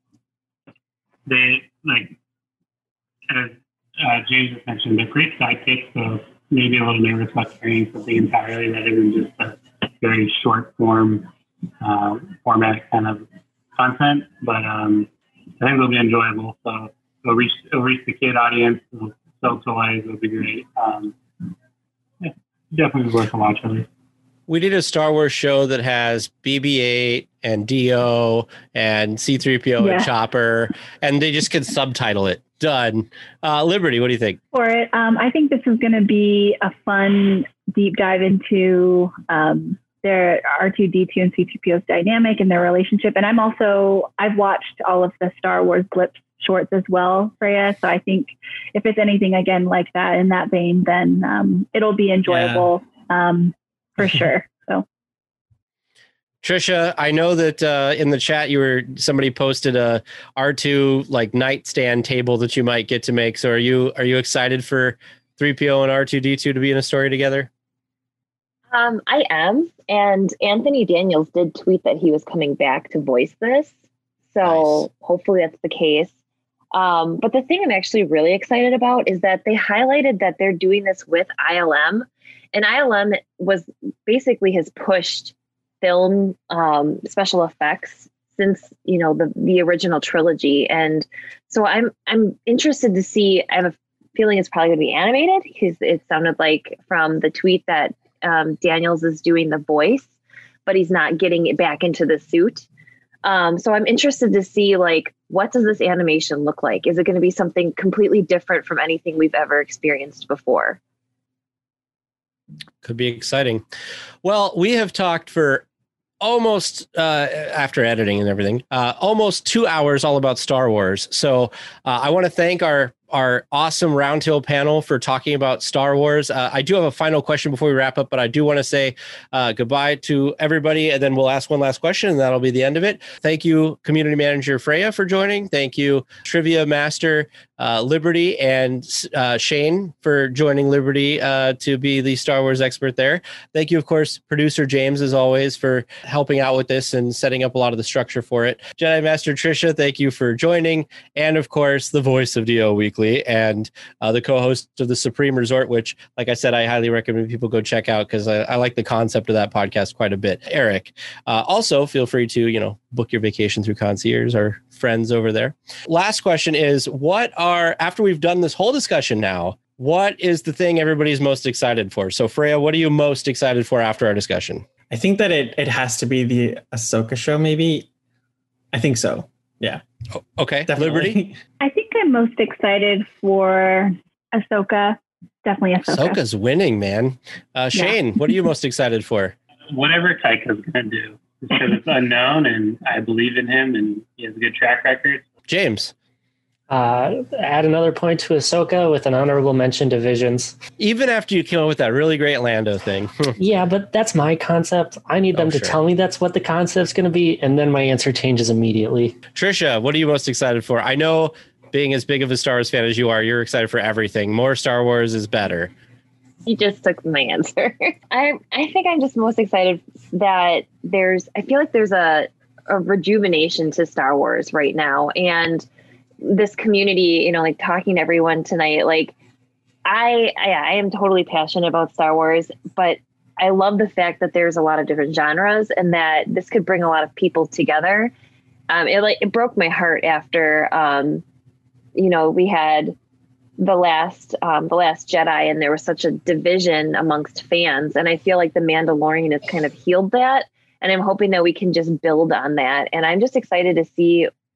they, like, as uh, James has mentioned, they're great sidekicks, so maybe a little nervous about carrying something entirely that isn't just a very short form uh, format kind of content. But um, I think it'll be enjoyable. So it'll reach, it'll reach the kid audience. It'll sell toys. It'll be great. Um, yeah, definitely worth a watch, at least. We did a Star Wars show that has B B eight and D O and C three P O Yeah. and Chopper, and they just could subtitle it. Done. Uh, Liberty, what do you think? For it, um, I think this is going to be a fun deep dive into um, their R two D two and C three P O's dynamic and their relationship. And I'm also, I've watched all of the Star Wars Blips shorts as well, Freya. So I think if it's anything, again, like that in that vein, then um, it'll be enjoyable. Yeah. Um, for sure. So, Trisha, I know that uh, in the chat you were somebody posted a R two like nightstand table that you might get to make. So are you are you excited for three P O and R two D two to be in a story together? Um, I am, and Anthony Daniels did tweet that he was coming back to voice this. So nice. Hopefully that's the case. Um, but the thing I'm actually really excited about is that they highlighted that they're doing this with I L M. And I L M was basically has pushed film um, special effects since, you know, the, the original trilogy. And so I'm I'm interested to see. I have a feeling it's probably going to be animated because it sounded like from the tweet that um, Daniels is doing the voice, but he's not getting it back into the suit. Um, so I'm interested to see, like, what does this animation look like? Is it going to be something completely different from anything we've ever experienced before? Could be exciting. Well, we have talked for almost, uh, after editing and everything, uh, almost two hours all about Star Wars. So uh, I want to thank our our awesome roundtable panel for talking about Star Wars. Uh, I do have a final question before we wrap up, but I do want to say uh, goodbye to everybody, and then we'll ask one last question, and that'll be the end of it. Thank you, Community Manager Freya, for joining. Thank you, Trivia Master uh, Liberty, and uh, Shane for joining Liberty uh, to be the Star Wars expert there. Thank you, of course, Producer James, as always, for helping out with this and setting up a lot of the structure for it. Jedi Master Trisha, thank you for joining. And, of course, the voice of D O Weekly and uh, the co-host of the Supreme Resort, which, like I said, I highly recommend people go check out because I, I like the concept of that podcast quite a bit. Eric, uh, also feel free to, you know, book your vacation through Concierge, our friends over there. Last question is, what are, after we've done this whole discussion now, what is the thing everybody's most excited for? So, Freya, what are you most excited for after our discussion? I think that it, it has to be the Ahsoka show, maybe. I think so. Yeah. Oh, okay. Definitely. Liberty? I think I'm most excited for Ahsoka. Definitely Ahsoka. Ahsoka's winning, man. Uh, Shane, yeah. What are you most excited for? Whatever Taika's going to do. Because it's unknown, and I believe in him, and he has a good track record. James? Uh, add another point to Ahsoka with an honorable mention to Visions. Even after you came up with that really great Lando thing. Yeah, but that's my concept. I need them oh, to sure. tell me that's what the concept's going to be, and then my answer changes immediately. Trisha, what are you most excited for? I know, being as big of a Star Wars fan as you are, you're excited for everything. More Star Wars is better. You just took my answer. I I think I'm just most excited that there's, I feel like there's a, a rejuvenation to Star Wars right now, and this community, you know, like talking to everyone tonight, like I, I, I am totally passionate about Star Wars, but I love the fact that there's a lot of different genres and that this could bring a lot of people together. Um, it like, it broke my heart after, um, you know, we had the last, um, the last Jedi, and there was such a division amongst fans. And I feel like the Mandalorian has kind of healed that. And I'm hoping that we can just build on that. And I'm just excited to see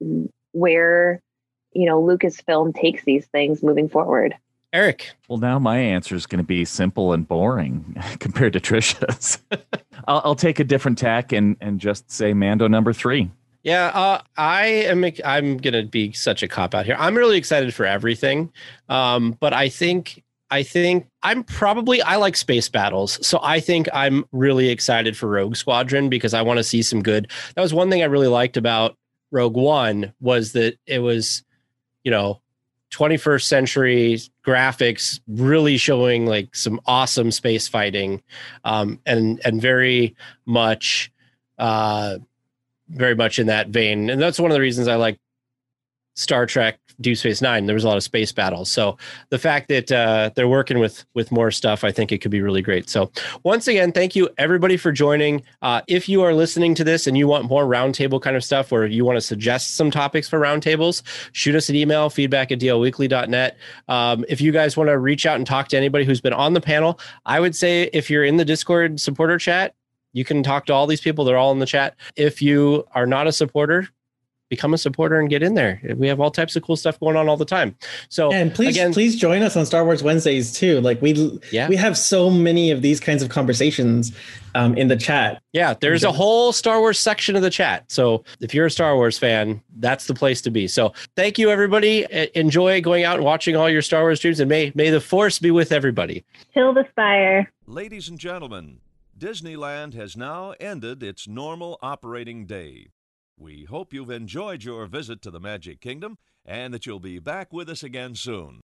where, you know, Lucasfilm takes these things moving forward. Eric. Well, now my answer is going to be simple and boring compared to Trisha's. I'll, I'll take a different tack and, and just say Mando number three. Yeah, uh, I am. I'm gonna be such a cop out here. I'm really excited for everything, um, but I think I think I'm probably I like space battles, so I think I'm really excited for Rogue Squadron because I want to see some good. That was one thing I really liked about Rogue One was that it was, you know, twenty-first century graphics, really showing like some awesome space fighting, um, and and very much. Uh, very much in that vein. And that's one of the reasons I like Star Trek Deep Space Nine. There was a lot of space battles. So the fact that uh, they're working with with more stuff, I think it could be really great. So once again, thank you everybody for joining. Uh, if you are listening to this and you want more roundtable kind of stuff, or you want to suggest some topics for roundtables, shoot us an email, feedback at d l weekly dot net. Um, if you guys want to reach out and talk to anybody who's been on the panel, I would say if you're in the Discord supporter chat, you can talk to all these people. They're all in the chat. If you are not a supporter, become a supporter and get in there. We have all types of cool stuff going on all the time. So and please, again, please join us on Star Wars Wednesdays too. Like we, yeah. we have so many of these kinds of conversations um, in the chat. Yeah, there's a whole Star Wars section of the chat. So if you're a Star Wars fan, that's the place to be. So thank you, everybody. Enjoy going out and watching all your Star Wars streams, and may may the Force be with everybody. Till the spire. Ladies and gentlemen, Disneyland has now ended its normal operating day. We hope you've enjoyed your visit to the Magic Kingdom and that you'll be back with us again soon.